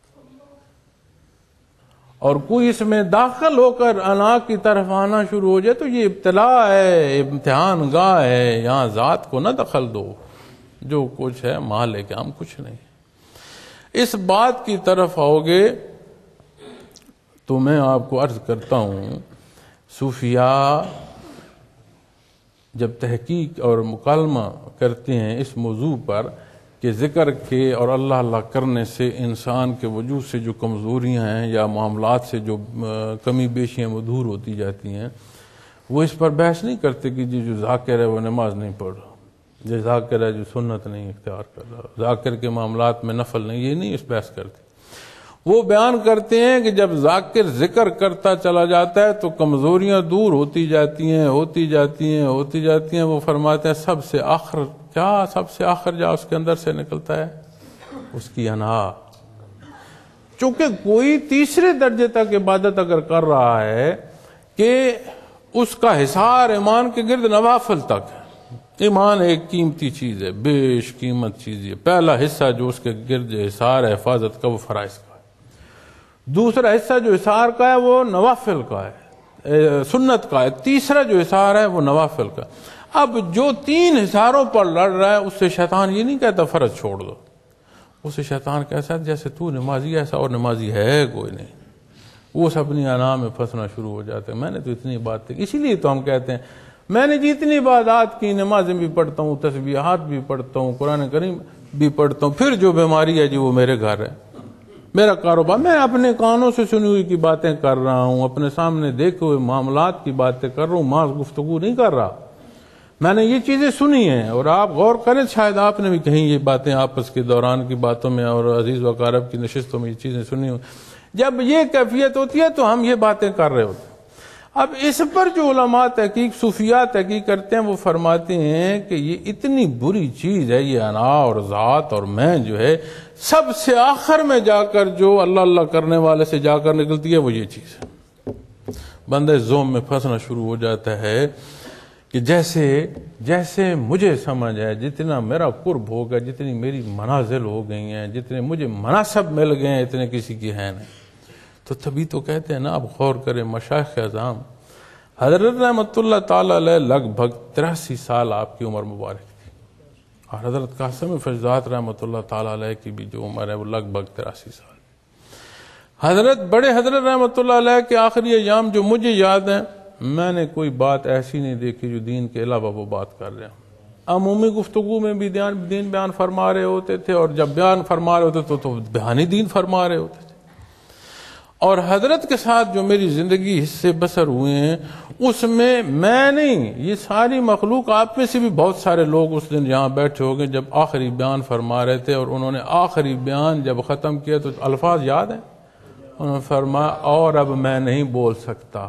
اور کوئی اس میں داخل ہو کر انا کی طرف آنا شروع ہو جائے تو یہ ابتلا ہے، امتحان گاہ ہے، یہاں ذات کو نہ دخل دو، جو کچھ ہے مالک ہم کچھ نہیں۔ اس بات کی طرف آؤ گے تو میں آپ کو عرض کرتا ہوں، صوفیاء جب تحقیق اور مکالمہ کرتے ہیں اس موضوع پر کہ ذکر کے اور اللہ اللہ کرنے سے انسان کے وجود سے جو کمزوریاں ہیں یا معاملات سے جو کمی بیشیاں وہ دور ہوتی جاتی ہیں، وہ اس پر بحث نہیں کرتے کہ جو ذاکر ہے وہ نماز نہیں پڑھ رہا، جو ذاکر ہے جو سنت نہیں اختیار کر رہا، ذاکر کے معاملات میں نفل نہیں، یہ نہیں اس بحث کرتے۔ وہ بیان کرتے ہیں کہ جب ذاکر ذکر کرتا چلا جاتا ہے تو کمزوریاں دور ہوتی جاتی ہیں، ہوتی جاتی ہیں، ہوتی جاتی ہیں۔ وہ فرماتے ہیں سب سے آخر کیا، سب سے آخر جا اس کے اندر سے نکلتا ہے اس کی انا۔ چونکہ کوئی تیسرے درجے تک عبادت اگر کر رہا ہے کہ اس کا حصار ایمان کے گرد نوافل تک ہے۔ ایمان ایک قیمتی چیز ہے، بیش قیمت چیز ہے۔ پہلا حصہ جو اس کے گرد حصار ہے حفاظت کا، وہ فرائض کا ہے۔ دوسرا حصہ جو حصار کا ہے وہ نوافل کا ہے، سنت کا ہے۔ تیسرا جو حصار ہے وہ نوافل کا۔ اب جو تین حصاروں پر لڑ رہا ہے اس سے شیطان یہ نہیں کہتا فرض چھوڑ دو، اسے شیطان کہتا ہے جیسے تو نمازی ایسا اور نمازی ہے کوئی نہیں۔ وہ اپنی انا میں پھنسنا شروع ہو جاتے ہیں، میں نے تو اتنی بات کی، اسی لیے تو ہم کہتے ہیں میں نے جتنی عبادات کی، نمازیں بھی پڑھتا ہوں، تسبیحات بھی پڑھتا ہوں، قرآن کریم بھی پڑھتا ہوں، پھر جو بیماری ہے جی وہ میرے گھر ہے، میرا کاروبار، میں اپنے کانوں سے سنی ہوئی کی باتیں کر رہا ہوں، اپنے سامنے دیکھے ہوئے معاملات کی باتیں کر رہا ہوں، محض گفتگو نہیں کر رہا، میں نے یہ چیزیں سنی ہیں۔ اور آپ غور کریں، شاید آپ نے بھی کہیں یہ باتیں آپس کے دوران کی باتوں میں اور عزیز و اقارب کی نشستوں میں یہ چیزیں سنی ہوں۔ جب یہ کیفیت ہوتی ہے تو ہم یہ باتیں کر رہے ہوتے ہیں۔ اب اس پر جو علماء تحقیق، صوفیاء تحقیق کرتے ہیں، وہ فرماتے ہیں کہ یہ اتنی بری چیز ہے، یہ انا اور ذات اور میں جو ہے، سب سے آخر میں جا کر جو اللہ اللہ کرنے والے سے جا کر نکلتی ہے وہ یہ چیز ہے۔ بندہ زوم میں پھنسنا شروع ہو جاتا ہے کہ جیسے مجھے سمجھ ہے، جتنا میرا قرب ہوگا، جتنی میری منازل ہو گئی ہیں، جتنے مجھے مناسب مل گئے ہیں، اتنے کسی کی ہے نہیں۔ تو تبھی تو کہتے ہیں نا، اب غور کریں، مشائخ اعظام حضرت رحمۃ اللہ تعالی علیہ لگ بھگ 83 سال آپ کی عمر مبارک تھی، اور حضرت قاسم فیضات رحمۃ اللہ تعالی علیہ کی بھی جو عمر ہے وہ لگ بھگ 83 سال۔ بڑے حضرت رحمۃ اللہ علیہ کے آخری ایام جو مجھے یاد ہیں، میں نے کوئی بات ایسی نہیں دیکھی جو دین کے علاوہ وہ بات کر رہے ہیں۔ عمومی گفتگو میں بھی دین بیان فرما رہے ہوتے تھے، اور جب بیان فرما رہے ہوتے تو بیانی دین فرما رہے ہوتے تھے۔ اور حضرت کے ساتھ جو میری زندگی حصے بسر ہوئے ہیں، اس میں نہیں، یہ ساری مخلوق، آپ میں سے بھی بہت سارے لوگ اس دن یہاں بیٹھے ہو گئے جب آخری بیان فرما رہے تھے، اور انہوں نے آخری بیان جب ختم کیا تو الفاظ یاد ہیں، انہوں نے فرمایا اور اب میں نہیں بول سکتا۔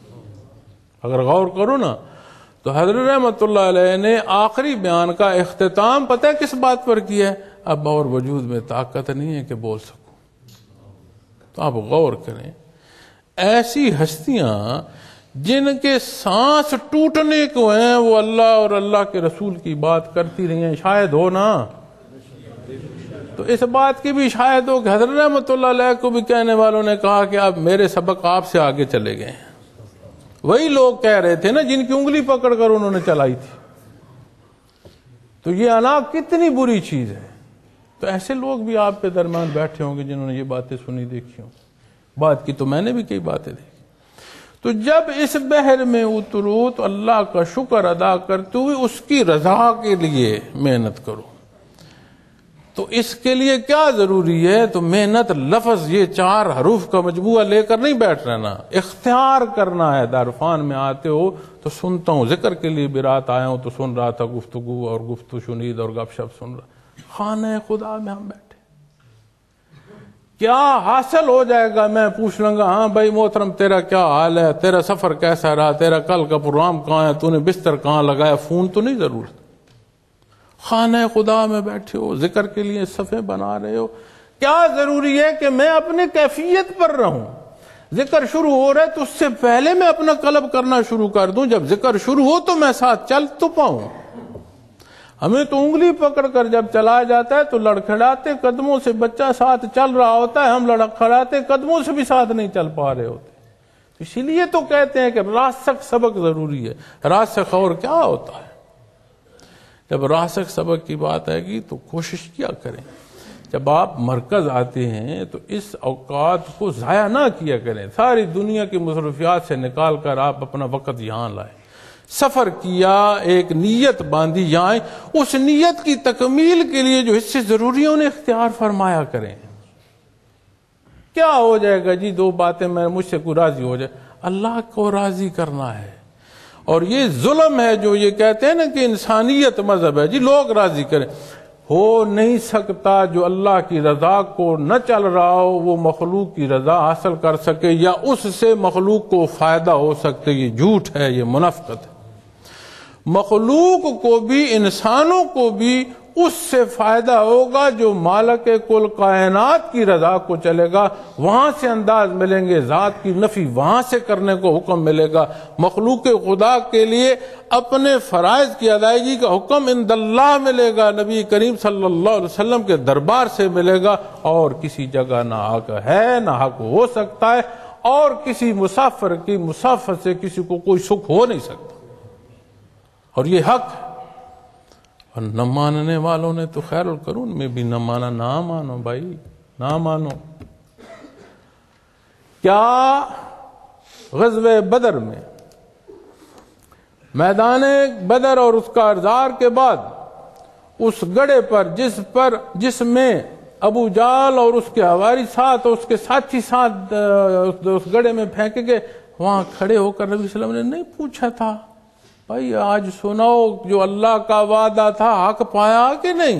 اگر غور کرو نا تو حضرت رحمۃ اللہ علیہ نے آخری بیان کا اختتام پتہ ہے کس بات پر کیا ہے؟ اب اور وجود میں طاقت نہیں ہے کہ بول سکوں۔ تو آپ غور کریں، ایسی ہستیاں جن کے سانس ٹوٹنے کو ہیں وہ اللہ اور اللہ کے رسول کی بات کرتی رہی ہیں، شاید ہو نا، تو اس بات کی بھی شاید ہو کہ حضرت رحمۃ اللہ علیہ کو بھی کہنے والوں نے کہا کہ اب میرے سبق آپ سے آگے چلے گئے ہیں، وہی لوگ کہہ رہے تھے نا جن کی انگلی پکڑ کر انہوں نے چلائی تھی۔ تو یہ انا کتنی بری چیز ہے۔ تو ایسے لوگ بھی آپ کے درمیان بیٹھے ہوں گے جنہوں نے یہ باتیں سنی دیکھی ہوں، بات کی تو میں نے بھی کئی باتیں دیکھی۔ تو جب اس بحر میں اترو تو اللہ کا شکر ادا کرتے ہوئے اس کی رضا کے لیے محنت کرو۔ تو اس کے لیے کیا ضروری ہے؟ تو محنت لفظ یہ 4 حروف کا مجموعہ لے کر نہیں بیٹھ رہنا، اختیار کرنا ہے۔ دارفان میں آتے ہو تو سنتا ہوں، ذکر کے لیے بھی رات آیا ہوں تو سن رہا تھا گفتگو اور گفتگو شنید اور گپ شپ سن رہا۔ خانہ خدا میں ہم بیٹھے، کیا حاصل ہو جائے گا؟ میں پوچھ لوں گا ہاں بھائی محترم تیرا کیا حال ہے، تیرا سفر کیسا رہا، تیرا کل کا پروگرام کہاں ہے، تو نے بستر کہاں لگایا، فون تو نہیں ضرورت۔ خانہ خدا میں بیٹھے ہو، ذکر کے لیے صفحے بنا رہے ہو، کیا ضروری ہے کہ میں اپنے کیفیت پر رہوں؟ ذکر شروع ہو رہا ہے تو اس سے پہلے میں اپنا قلب کرنا شروع کر دوں، جب ذکر شروع ہو تو میں ساتھ چل تو پاؤں۔ ہمیں تو انگلی پکڑ کر جب چلایا جاتا ہے تو لڑکھڑاتے قدموں سے بچہ ساتھ چل رہا ہوتا ہے، ہم لڑکھڑاتے قدموں سے بھی ساتھ نہیں چل پا رہے ہوتے۔ اسی لیے تو کہتے ہیں کہ راسخ سبق ضروری ہے۔ راسخ اور کیا ہوتا ہے؟ جب راسخ سبق کی بات آئے گی تو کوشش کیا کریں، جب آپ مرکز آتے ہیں تو اس اوقات کو ضائع نہ کیا کریں، ساری دنیا کی مصروفیات سے نکال کر آپ اپنا وقت یہاں لائیں۔ سفر کیا، ایک نیت باندھی یہاں، اس نیت کی تکمیل کے لیے جو حصے ضروری ہیں انہیں اختیار فرمایا کریں۔ کیا ہو جائے گا جی 2 باتیں میں مجھ سے کوئی راضی ہو جائے، اللہ کو راضی کرنا ہے۔ اور یہ ظلم ہے جو یہ کہتے ہیں نا کہ انسانیت مذہب ہے، جی لوگ راضی کریں، ہو نہیں سکتا۔ جو اللہ کی رضا کو نہ چل رہا ہو وہ مخلوق کی رضا حاصل کر سکے یا اس سے مخلوق کو فائدہ ہو سکتے، یہ جھوٹ ہے، یہ منافقت ہے۔ مخلوق کو بھی، انسانوں کو بھی اس سے فائدہ ہوگا جو مالک کل کائنات کی رضا کو چلے گا، وہاں سے انداز ملیں گے، ذات کی نفی وہاں سے کرنے کو حکم ملے گا۔ مخلوق خدا کے لیے اپنے فرائض کی ادائیگی کا حکم عند اللہ ملے گا، نبی کریم صلی اللہ علیہ وسلم کے دربار سے ملے گا، اور کسی جگہ نہ حق ہے نہ حق ہو سکتا ہے، اور کسی مسافر کی مسافت سے کسی کو کوئی سکھ ہو نہیں سکتا، اور یہ حق ہے۔ اور نہ ماننے والوں نے تو خیر القرون میں بھی نہ مانا، نہ مانو بھائی، نہ مانو۔ کیا غزوہ بدر میں، میدان بدر اور اس کا ارزار کے بعد اس گڑھے پر جس میں ابو جال اور اس کے حواری ساتھ اور اس کے ساتھی ساتھ اس گڑھے میں پھینکے گئے، وہاں کھڑے ہو کر نبی صلی اللہ علیہ وسلم نے نہیں پوچھا تھا بھائی آج سناؤ جو اللہ کا وعدہ تھا حق پایا کہ نہیں؟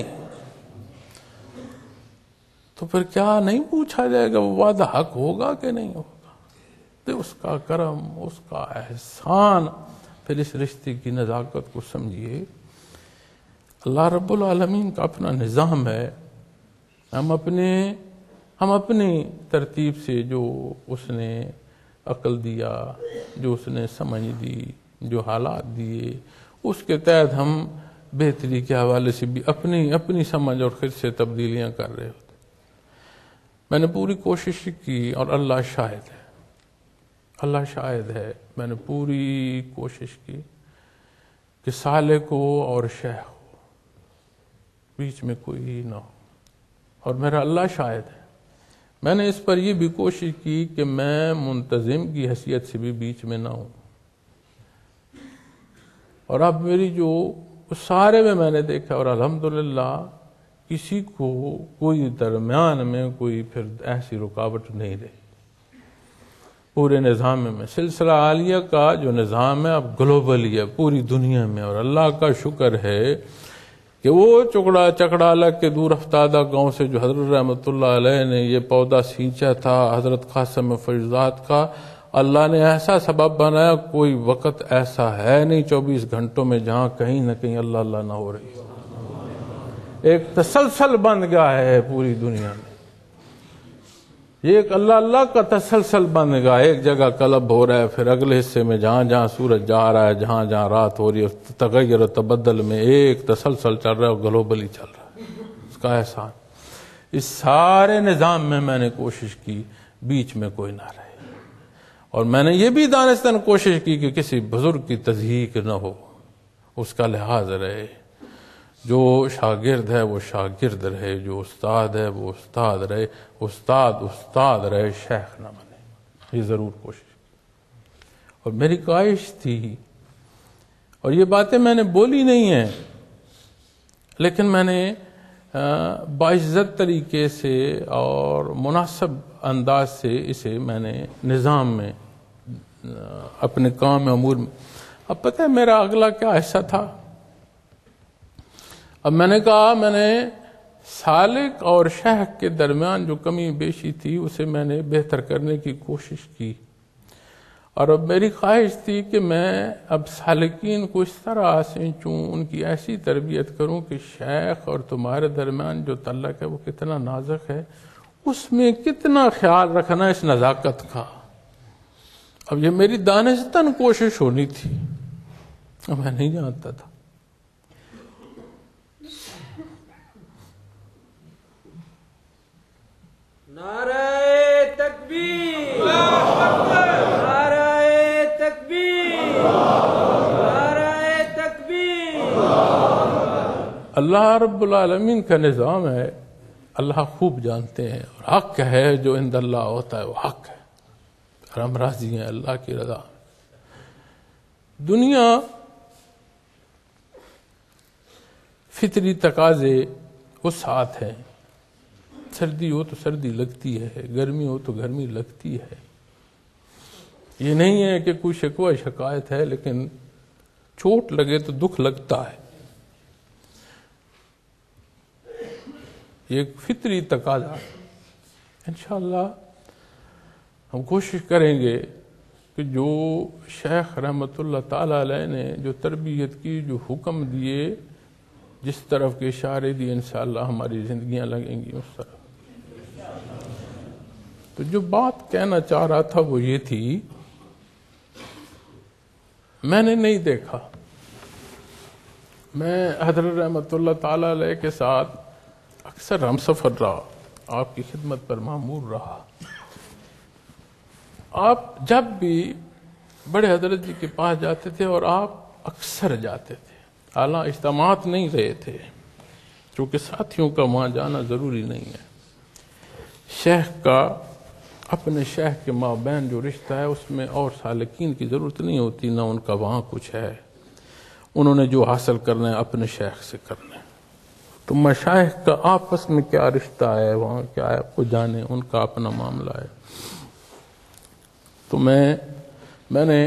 تو پھر کیا نہیں پوچھا جائے گا وہ وعدہ حق ہوگا کہ نہیں ہوگا؟ تو اس کا کرم، اس کا احسان، پھر اس رشتے کی نزاکت کو سمجھیے۔ اللہ رب العالمین کا اپنا نظام ہے، ہم اپنی ترتیب سے جو اس نے عقل دیا، جو اس نے سمجھ دی، جو حالات دیے، اس کے تحت ہم بہتری کے حوالے سے بھی اپنی سمجھ اور خود سے تبدیلیاں کر رہے ہوتے۔ میں نے پوری کوشش کی اور اللہ شاہد ہے، اللہ شاہد ہے، میں نے پوری کوشش کی کہ سالک ہو اور شیخ ہو، بیچ میں کوئی نہ ہو، اور میرا اللہ شاہد ہے۔ میں نے اس پر یہ بھی کوشش کی کہ میں منتظم کی حیثیت سے بھی بیچ میں نہ ہوں، اور اب میری جو سارے میں نے دیکھا، اور الحمدللہ کسی کو کوئی درمیان میں کوئی پھر ایسی رکاوٹ نہیں رہی۔ پورے نظام میں سلسلہ عالیہ کا جو نظام ہے اب گلوبلی ہے، پوری دنیا میں، اور اللہ کا شکر ہے کہ وہ چکڑا چکڑالہ کے دور افتادہ گاؤں سے جو حضرت رحمۃ اللہ علیہ نے یہ پودا سینچا تھا حضرت قاسم فیضات کا، اللہ نے ایسا سبب بنایا، کوئی وقت ایسا ہے نہیں 24 گھنٹوں میں جہاں کہیں نہ کہیں اللہ اللہ نہ ہو رہی ہو۔ ایک تسلسل بن گیا ہے پوری دنیا میں، یہ ایک اللہ اللہ کا تسلسل بن گا. ایک جگہ قلب ہو رہا ہے، پھر اگلے حصے میں جہاں جہاں سورج جا رہا ہے، جہاں جہاں رات ہو رہی ہے، تغیر و تبدل میں ایک تسلسل چل رہا ہے اور گلوبلی چل رہا ہے. اس کا احسان اس سارے نظام میں نے کوشش کی بیچ میں کوئی نہ رہے. اور میں نے یہ بھی دانستاً کوشش کی کہ کسی بزرگ کی تضحیک نہ ہو، اس کا لحاظ رہے. جو شاگرد ہے وہ شاگرد رہے، جو استاد ہے وہ استاد رہے. استاد رہے، شیخ نہ بنے. یہ ضرور کوشش. اور میری خواہش تھی، اور یہ باتیں میں نے بولی نہیں ہیں، لیکن میں نے باعزت طریقے سے اور مناسب انداز سے اسے میں نے نظام میں اپنے کام امور میں. اب پتہ ہے میرا اگلا کیا حصہ تھا؟ اب میں نے کہا میں نے سالک اور شیخ کے درمیان جو کمی بیشی تھی اسے میں نے بہتر کرنے کی کوشش کی. اور اب میری خواہش تھی کہ میں اب سالکین کو اس طرح سینچوں، ان کی ایسی تربیت کروں کہ شیخ اور تمہارے درمیان جو تعلق ہے وہ کتنا نازک ہے، اس میں کتنا خیال رکھنا اس نزاکت کا. اب یہ میری دانستاً کوشش ہونی تھی، اب میں نہیں جانتا تھا. نعرہ تکبیر، نعرہ تکبیر، نعرہ تکبیر. اللہ رب العالمین کا نظام ہے، اللہ خوب جانتے ہیں، اور حق ہے جو عند اللہ ہوتا ہے وہ حق ہے، اور ہم راضی ہیں اللہ کی رضا. دنیا فطری تقاضے وہ ساتھ ہیں. سردی ہو تو سردی لگتی ہے، گرمی ہو تو گرمی لگتی ہے. یہ نہیں ہے کہ کوئی شکوہ شکایت ہے، لیکن چوٹ لگے تو دکھ لگتا ہے. یہ ایک فطری تقاضا. انشاءاللہ ہم کوشش کریں گے کہ جو شیخ رحمت اللہ تعالی علیہ نے جو تربیت کی، جو حکم دیے، جس طرف کے اشارے دیے، انشاءاللہ ہماری زندگیاں لگیں گی اس طرف. تو جو بات کہنا چاہ رہا تھا وہ یہ تھی، میں نے نہیں دیکھا، میں حضرت رحمت اللہ تعالی علیہ کے ساتھ اکثر ہم سفر رہا، آپ کی خدمت پر معمور رہا. آپ جب بھی بڑے حضرت جی کے پاس جاتے تھے، اور آپ اکثر جاتے تھے، حالانکہ اجتماعات نہیں رہے تھے، کیونکہ ساتھیوں کا وہاں جانا ضروری نہیں ہے. شیخ کا اپنے شیخ کے مابین جو رشتہ ہے اس میں اور سالکین کی ضرورت نہیں ہوتی، نہ ان کا وہاں کچھ ہے. انہوں نے جو حاصل کرنا ہے اپنے شیخ سے کرنا ہے. تو مشائخ کا آپس میں کیا رشتہ ہے، وہاں کیا ہے، آپ کو جانے، ان کا اپنا معاملہ ہے. تو میں نے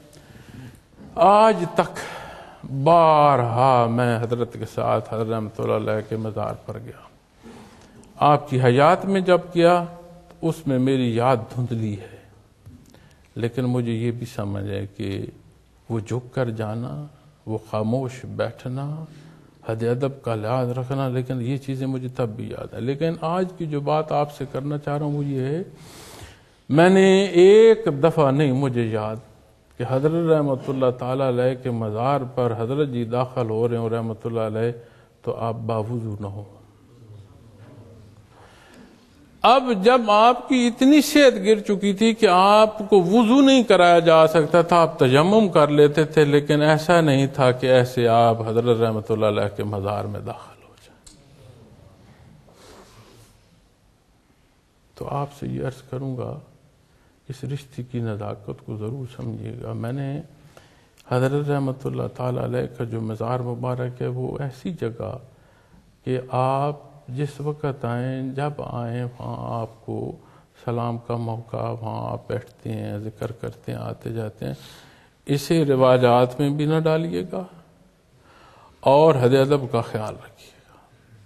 آج تک بارہا میں حضرت کے ساتھ حضرت رحمۃ اللہ علیہ کے مزار پر گیا. آپ کی حیات میں جب کیا تو اس میں میری یاد دھندلی ہے، لیکن مجھے یہ بھی سمجھ ہے کہ وہ جھک کر جانا، وہ خاموش بیٹھنا، حد ادب کا لحاظ رکھنا، لیکن یہ چیزیں مجھے تب بھی یاد ہے. لیکن آج کی جو بات آپ سے کرنا چاہ رہا ہوں وہ یہ ہے، میں نے ایک دفعہ نہیں مجھے یاد کہ حضرت رحمت اللہ تعالی علیہ کے مزار پر حضرت جی داخل ہو رہے ہوں رحمت اللہ علیہ تو آپ باوضو نہ ہو. اب جب آپ کی اتنی صحت گر چکی تھی کہ آپ کو وضو نہیں کرایا جا سکتا تھا، آپ تیمم کر لیتے تھے، لیکن ایسا نہیں تھا کہ ایسے آپ حضرت رحمت اللہ علیہ کے مزار میں داخل ہو جائیں. تو آپ سے یہ عرض کروں گا، اس رشتے کی نزاکت کو ضرور سمجھیے گا. میں نے حضرت رحمت اللہ تعالی علیہ کا جو مزار مبارک ہے وہ ایسی جگہ کہ آپ جس وقت آئیں، جب آئیں، وہاں آپ کو سلام کا موقع، وہاں آپ بیٹھتے ہیں، ذکر کرتے ہیں، آتے جاتے ہیں. اسے رواجات میں بھی نہ ڈالیے گا اور حد ادب کا خیال رکھیے گا.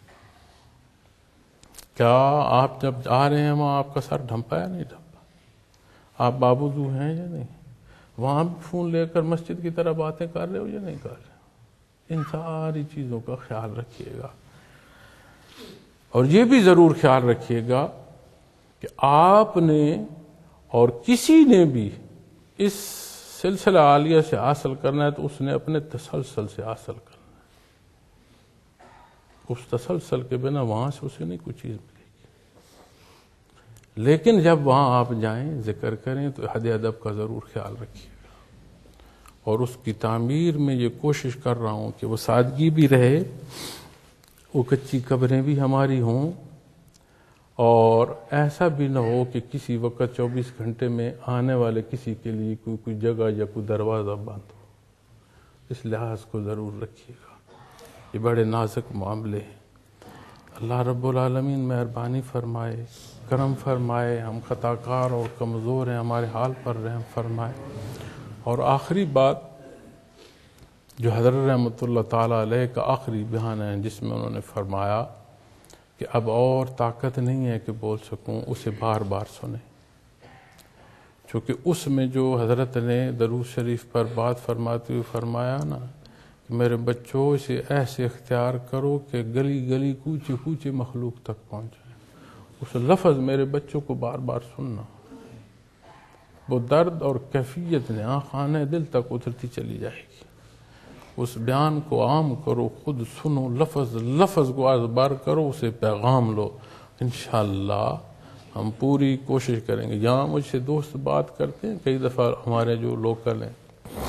کیا آپ جب آ رہے ہیں وہاں آپ کا سر ڈھمپا یا نہیں ڈھمپا؟ آپ باوضو ہیں یا نہیں؟ وہاں بھی فون لے کر مسجد کی طرح باتیں کر رہے ہو یا نہیں کر رہے؟ ان ساری چیزوں کا خیال رکھیے گا. اور یہ بھی ضرور خیال رکھیے گا کہ آپ نے اور کسی نے بھی اس سلسلہ عالیہ سے حاصل کرنا ہے تو اس نے اپنے تسلسل سے حاصل کرنا ہے. اس تسلسل کے بنا وہاں سے اسے نہیں کوئی چیز ملے گی. لیکن جب وہاں آپ جائیں ذکر کریں تو حد ادب کا ضرور خیال رکھیے گا. اور اس کی تعمیر میں یہ کوشش کر رہا ہوں کہ وہ سادگی بھی رہے، وہ کچی قبریں بھی ہماری ہوں، اور ایسا بھی نہ ہو کہ کسی وقت 24 گھنٹے میں آنے والے کسی کے لیے کوئی جگہ یا کوئی دروازہ بند ہو. اس لحاظ کو ضرور رکھیے گا. یہ بڑے نازک معاملے ہیں. اللہ رب العالمین مہربانی فرمائے، کرم فرمائے. ہم خطا کار اور کمزور ہیں، ہمارے حال پر رحم فرمائے. اور آخری بات جو حضرت رحمۃ اللہ تعالیٰ علیہ کا آخری بیان ہے، جس میں انہوں نے فرمایا کہ اب اور طاقت نہیں ہے کہ بول سکوں، اسے بار بار سنیں. چونکہ اس میں جو حضرت نے درود شریف پر بات فرماتے ہوئے فرمایا نا کہ میرے بچوں اسے ایسے اختیار کرو کہ گلی گلی کوچے کوچے مخلوق تک پہنچائیں. اس لفظ میرے بچوں کو بار بار سننا، وہ درد اور کیفیت نے خانہ دل تک اترتی چلی جائے گی. اس بیان کو عام کرو، خود سنو، لفظ لفظ کو اذبار کرو، اسے پیغام لو. انشاءاللہ ہم پوری کوشش کریں گے. یہاں مجھ سے دوست بات کرتے ہیں کئی دفعہ، ہمارے جو لوکل ہیں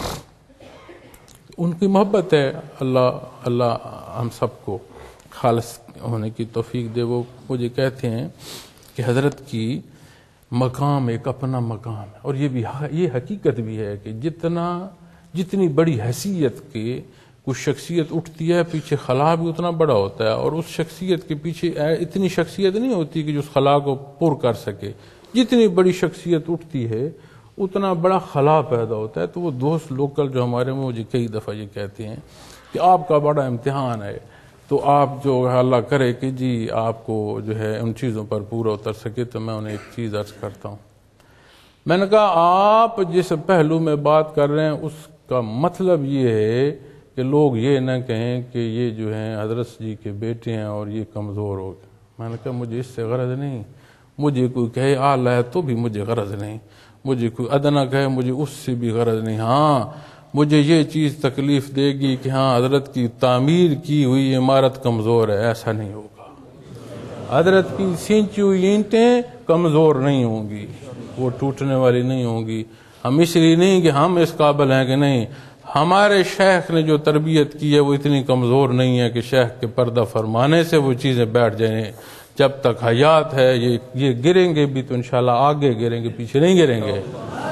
ان کی محبت ہے. اللہ ہم سب کو خالص ہونے کی توفیق دے. وہ مجھے کہتے ہیں کہ حضرت کی مقام ایک اپنا مقام ہے، اور یہ حقیقت بھی ہے کہ جتنی بڑی حیثیت کے کوئی شخصیت اٹھتی ہے پیچھے خلا بھی اتنا بڑا ہوتا ہے، اور اس شخصیت کے پیچھے اتنی شخصیت نہیں ہوتی کہ جو اس خلا کو پر کر سکے. جتنی بڑی شخصیت اٹھتی ہے اتنا بڑا خلا پیدا ہوتا ہے. تو وہ دوست لوکل جو ہمارے میں مجھے کئی دفعہ یہ کہتے ہیں کہ آپ کا بڑا امتحان ہے، تو آپ جو اللہ کرے کہ جی آپ کو جو ہے ان چیزوں پر پورا اتر سکے. تو میں انہیں ایک چیز عرض کرتا ہوں. میں نے کہا آپ جس پہلو میں بات کر رہے ہیں اس کا مطلب یہ ہے کہ لوگ یہ نہ کہیں کہ یہ جو ہیں حضرت جی کے بیٹے ہیں اور یہ کمزور ہو گئے. میں نے کہا مجھے اس سے غرض نہیں. مجھے کوئی کہے اعلیٰ ہے تو بھی مجھے غرض نہیں، مجھے کوئی ادنا کہے مجھے اس سے بھی غرض نہیں. ہاں مجھے یہ چیز تکلیف دے گی کہ ہاں حضرت کی تعمیر کی ہوئی عمارت کمزور ہے. ایسا نہیں ہوگا. حضرت کی سینچی ہوئی اینٹیں کمزور نہیں ہوں گی، وہ ٹوٹنے والی نہیں ہوں گی. ہم اس لیے نہیں کہ ہم اس قابل ہیں کہ نہیں، ہمارے شیخ نے جو تربیت کی ہے وہ اتنی کمزور نہیں ہے کہ شیخ کے پردہ فرمانے سے وہ چیزیں بیٹھ جائیں. جب تک حیات ہے یہ گریں گے بھی تو انشاءاللہ آگے گریں گے، پیچھے نہیں گریں گے.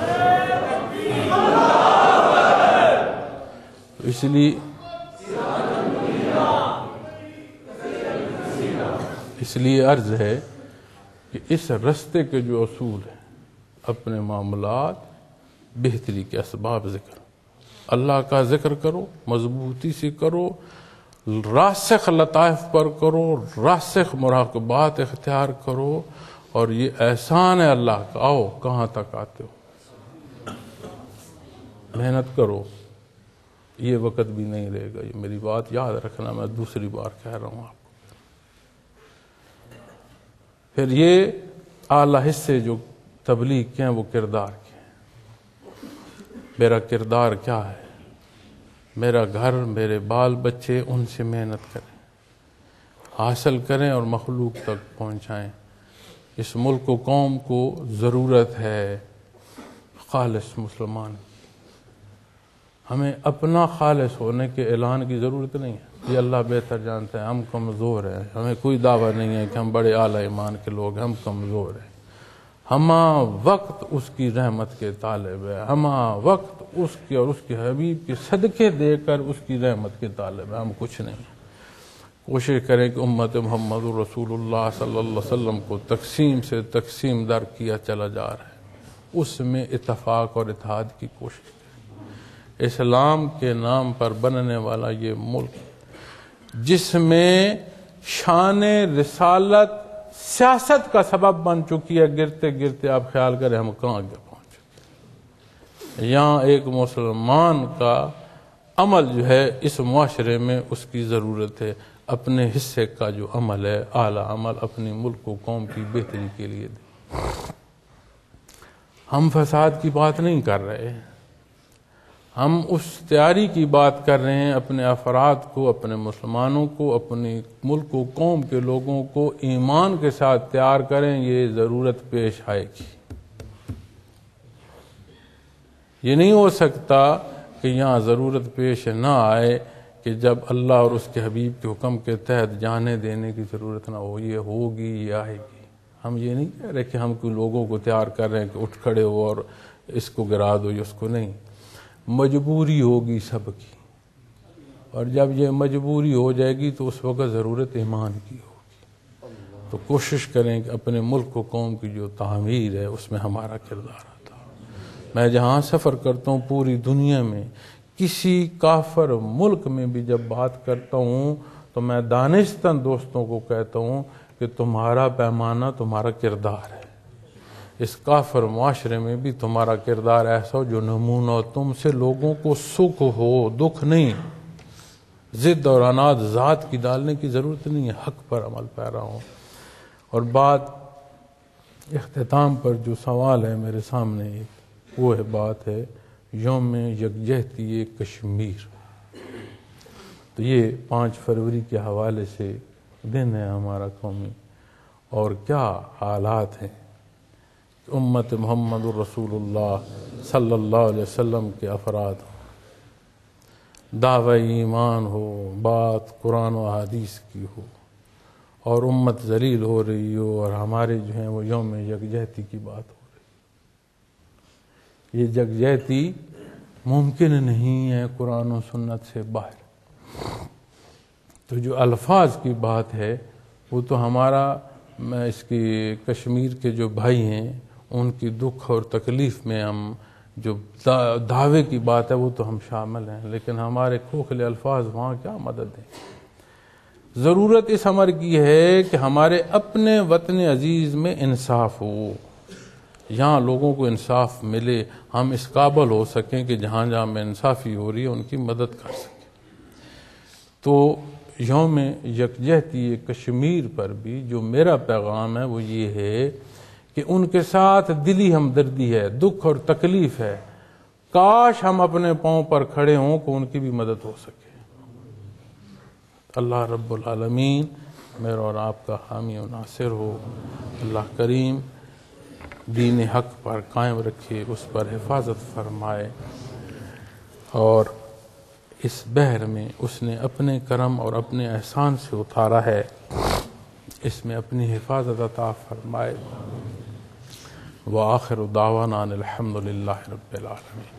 اس لیے عرض ہے کہ اس رستے کے جو اصول ہیں، اپنے معاملات بہتری کے اسباب ذکر، اللہ کا ذکر کرو، مضبوطی سے کرو، راسخ لطائف پر کرو، راسخ مراقبات اختیار کرو. اور یہ احسان ہے اللہ کا. آؤ کہاں تک آتے ہو، محنت کرو. یہ وقت بھی نہیں رہے گا. یہ میری بات یاد رکھنا، میں دوسری بار کہہ رہا ہوں آپ کو. پھر یہ اعلیٰ حصے جو تبلیغ کے ہیں وہ کردار کے ہیں. میرا کردار کیا ہے؟ میرا گھر، میرے بال بچے، ان سے محنت کریں، حاصل کریں اور مخلوق تک پہنچائیں. اس ملک و قوم کو ضرورت ہے خالص مسلمان. ہمیں اپنا خالص ہونے کے اعلان کی ضرورت نہیں ہے. یہ اللہ بہتر جانتا ہے. ہم کمزور ہیں. ہمیں کوئی دعویٰ نہیں ہے کہ ہم بڑے اعلیٰ ایمان کے لوگ ہیں. ہم کمزور ہیں. ہما وقت اس کی رحمت کے طالب ہے. ہما وقت اس کے اور اس کے حبیب کے صدقے دے کر اس کی رحمت کے طالب ہے. ہم کچھ نہیں. کوشش کریں کہ امت محمد رسول اللہ صلی اللہ علیہ وسلم کو تقسیم سے تقسیم در کیا چلا جا رہا ہے. اس میں اتفاق اور اتحاد کی کوشش کریں. اسلام کے نام پر بننے والا یہ ملک جس میں شان رسالت سیاست کا سبب بن چکی ہے، گرتے گرتے آپ خیال کریں ہم کہاں پہنچ چکے. یہاں ایک مسلمان کا عمل جو ہے اس معاشرے میں اس کی ضرورت ہے. اپنے حصے کا جو عمل ہے، اعلیٰ عمل، اپنی ملک و قوم کی بہتری کے لیے دے. ہم فساد کی بات نہیں کر رہے، ہم اس تیاری کی بات کر رہے ہیں اپنے افراد کو، اپنے مسلمانوں کو، اپنے ملک و قوم کے لوگوں کو ایمان کے ساتھ تیار کریں، یہ ضرورت پیش آئے گی۔ یہ نہیں ہو سکتا کہ یہاں ضرورت پیش نہ آئے کہ جب اللہ اور اس کے حبیب کے حکم کے تحت جانے دینے کی ضرورت نہ ہو، یہ ہوگی، یہ آئے گی۔ ہم یہ نہیں کہہ رہے کہ ہم کوئی لوگوں کو تیار کر رہے ہیں کہ اٹھ کھڑے ہو اور اس کو گرا دو یا اس کو نہیں، مجبوری ہوگی سب کی، اور جب یہ مجبوری ہو جائے گی تو اس وقت ضرورت ایمان کی ہوگی۔ تو کوشش کریں کہ اپنے ملک و قوم کی جو تعمیر ہے اس میں ہمارا کردار آتا۔ میں جہاں سفر کرتا ہوں پوری دنیا میں، کسی کافر ملک میں بھی جب بات کرتا ہوں تو میں دانشتاً دوستوں کو کہتا ہوں کہ تمہارا پیمانہ تمہارا کردار ہے، اس کافر معاشرے میں بھی تمہارا کردار ایسا ہو جو نمونہ ہو، تم سے لوگوں کو سکھ ہو، دکھ نہیں، ضد اور عناد ذات کی ڈالنے کی ضرورت نہیں ہے، حق پر عمل پیرا ہوں۔ اور بات اختتام پر جو سوال ہے میرے سامنے، وہ ہے بات ہے یوم یکجہتی کشمیر۔ تو یہ 5 فروری کے حوالے سے دن ہے ہمارا قومی، اور کیا حالات ہیں، امت محمد الرسول اللہ صلی اللہ علیہ وسلم کے افراد ہوں، دعوی ایمان ہو، بات قرآن و حدیث کی ہو، اور امت ذلیل ہو رہی ہو، اور ہمارے جو ہیں وہ یوم یکجہتی کی بات ہو رہی۔ یہ یکجہتی ممکن نہیں ہے قرآن و سنت سے باہر۔ تو جو الفاظ کی بات ہے وہ تو ہمارا، اس کی کشمیر کے جو بھائی ہیں ان کی دکھ اور تکلیف میں ہم جو دعوے کی بات ہے وہ تو ہم شامل ہیں، لیکن ہمارے کھوکھلے الفاظ وہاں کیا مدد دیں۔ ضرورت اس امر کی ہے کہ ہمارے اپنے وطن عزیز میں انصاف ہو، یہاں لوگوں کو انصاف ملے، ہم اس قابل ہو سکیں کہ جہاں جہاں میں انصافی ہو رہی ہے ان کی مدد کر سکیں۔ تو یوم یکجہتی کشمیر پر بھی جو میرا پیغام ہے وہ یہ ہے کہ ان کے ساتھ دلی ہمدردی ہے، دکھ اور تکلیف ہے، کاش ہم اپنے پاؤں پر کھڑے ہوں کہ ان کی بھی مدد ہو سکے۔ اللہ رب العالمین میرا اور آپ کا حامی و ناصر ہو، اللہ کریم دین حق پر قائم رکھے، اس پر حفاظت فرمائے، اور اس بحر میں اس نے اپنے کرم اور اپنے احسان سے اتارا ہے، اس میں اپنی حفاظت عطا فرمائے۔ وآخر دعوانا ان الحمدللہ رب العالمین۔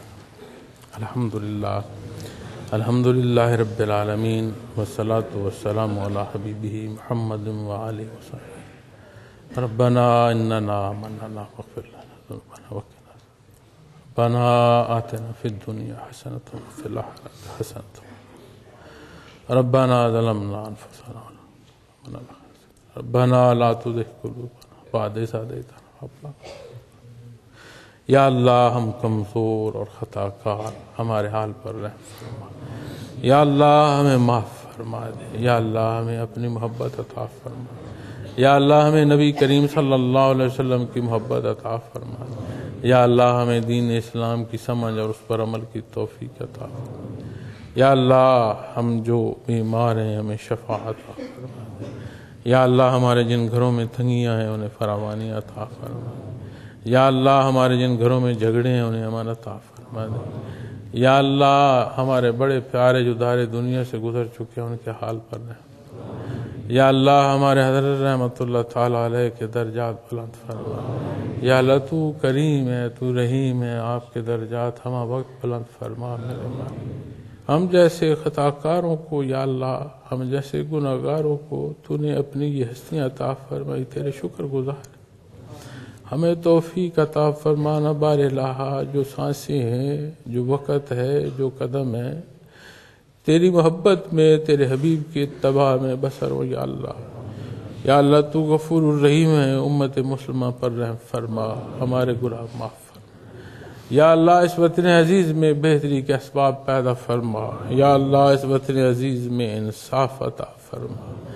الحمدللہ رب العالمین، والصلاة والسلام علی حبیبہ محمد وآلہ وصحبہ۔ ربنا اننا آمنا فاغفر لنا ذنوبنا وقنا ربنا آتنا في الدنيا حسنة وفي الآخرة حسنة ربنا ظلمنا أنفسنا ربنا لا تزغ قلوبنا بعد إذ هديتنا۔ یا اللہ ہم کمزور اور خطا کار، ہمارے حال پر رحم فرما، یا اللہ ہمیں معاف فرما دے، یا اللہ ہمیں اپنی محبت عطا فرما، یا اللہ ہمیں نبی کریم صلی اللہ علیہ وسلم کی محبت عطا فرما، یا اللہ ہمیں دین اسلام کی سمجھ اور اس پر عمل کی توفیق عطا فرما، یا اللہ ہم جو بیمار ہیں ہمیں شفا عطا فرما، یا اللہ ہمارے جن گھروں میں تنگیاں ہیں انہیں فراوانی عطا فرما، یا اللہ ہمارے جن گھروں میں جھگڑے ہیں انہیں امان عطا فرما دے، یا اللہ ہمارے بڑے پیارے جو دار دنیا سے گزر چکے ہیں ان کے حال پر رحم، یا اللہ ہمارے حضرت رحمت اللہ تعالیٰ علیہ کے درجات بلند فرما، یا اللہ تو کریم ہے، تو رحیم ہے، آپ کے درجات ہمہ وقت بلند فرما میرے مالک۔ ہم جیسے خطا کاروں کو یا اللہ، ہم جیسے گناہ گاروں کو تو نے اپنی یہ ہستیاں عطا فرمائی، تیرے شکر گزار، ہمیں توفیق عطا فرمانا بار الہا، جو سانسیں ہیں، جو وقت ہے، جو قدم ہے، تیری محبت میں، تیرے حبیب کی اتباع میں بسر ہو یا اللہ۔ یا اللہ تو غفور الرحیم ہے، امت مسلمہ پر رحم فرما، ہمارے گناہ معاف فرما، یا اللہ اس وطن عزیز میں بہتری کے اسباب پیدا فرما، یا اللہ اس وطن عزیز میں انصاف عطا فرما،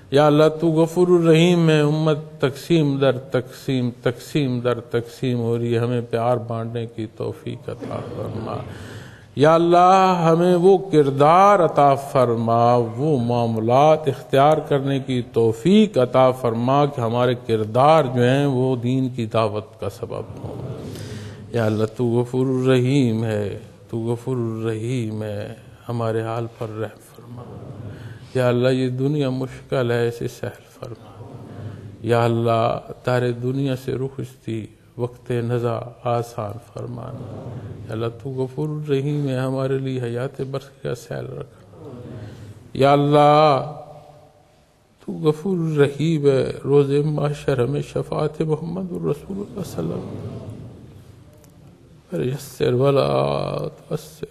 یا اللہ تو غفور الرحیم ہے، امت تقسیم در تقسیم تقسیم در تقسیم ہو رہی ہے، ہمیں پیار بانٹنے کی توفیق عطا فرما۔ یا اللہ ہمیں وہ کردار عطا فرما، وہ معاملات اختیار کرنے کی توفیق عطا فرما کہ ہمارے کردار جو ہیں وہ دین کی دعوت کا سبب ہوں۔ یا اللہ تو غفور الرحیم ہے، تو غفور الرحیم ہے، ہمارے حال پر رحم فرما۔ یا اللہ یہ دنیا مشکل ہے، اسے سہل فرما۔ یا اللہ دار دنیا سے رخصتی وقت نزا آسان فرمانا۔ یا اللہ تو غفور الرحیم ہے، ہمارے لیے حیات برزخ کا سہل رکھنا۔ یا اللہ تو غفور الرحیم ہے، روز محشر ہمیں شفاعت محمد الرسول اللہ صلی اللہ علیہ وسلم پر یسر ولا تؤثر،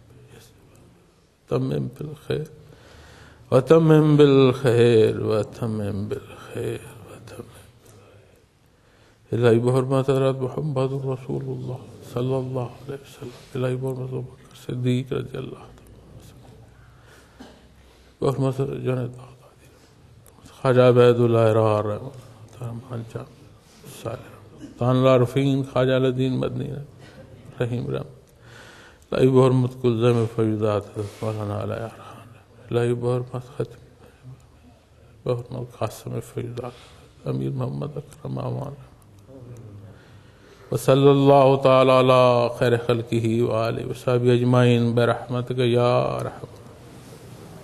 تمم بالخیر وتمم بالخیر وتمم بالخیر وتمم بالخیر۔ الہی بحرمت حضرت محمد رسول اللہ صلی اللہ علیہ وسلم، الہی بحرمت ابوبکر صدیق رضی اللہ عنہ، بحرمت جنید بغدادی، خواجہ عبید اللہ رحمۃ رحمان جام صالح تان اللہ رفین، خواجہ الدین مدنی رحیم رحمت، الہی بحرمت کلزم فیضات حضرت مولانا علیہ رحمان، الہی بحرمت ختم، بحرمت قاسم فیضات امیر محمد اکرم امان، وصلی اللہ تعالی علی خیر خلقہ وآلہ وصحبہ اجمعین برحمتک یا ارحم۔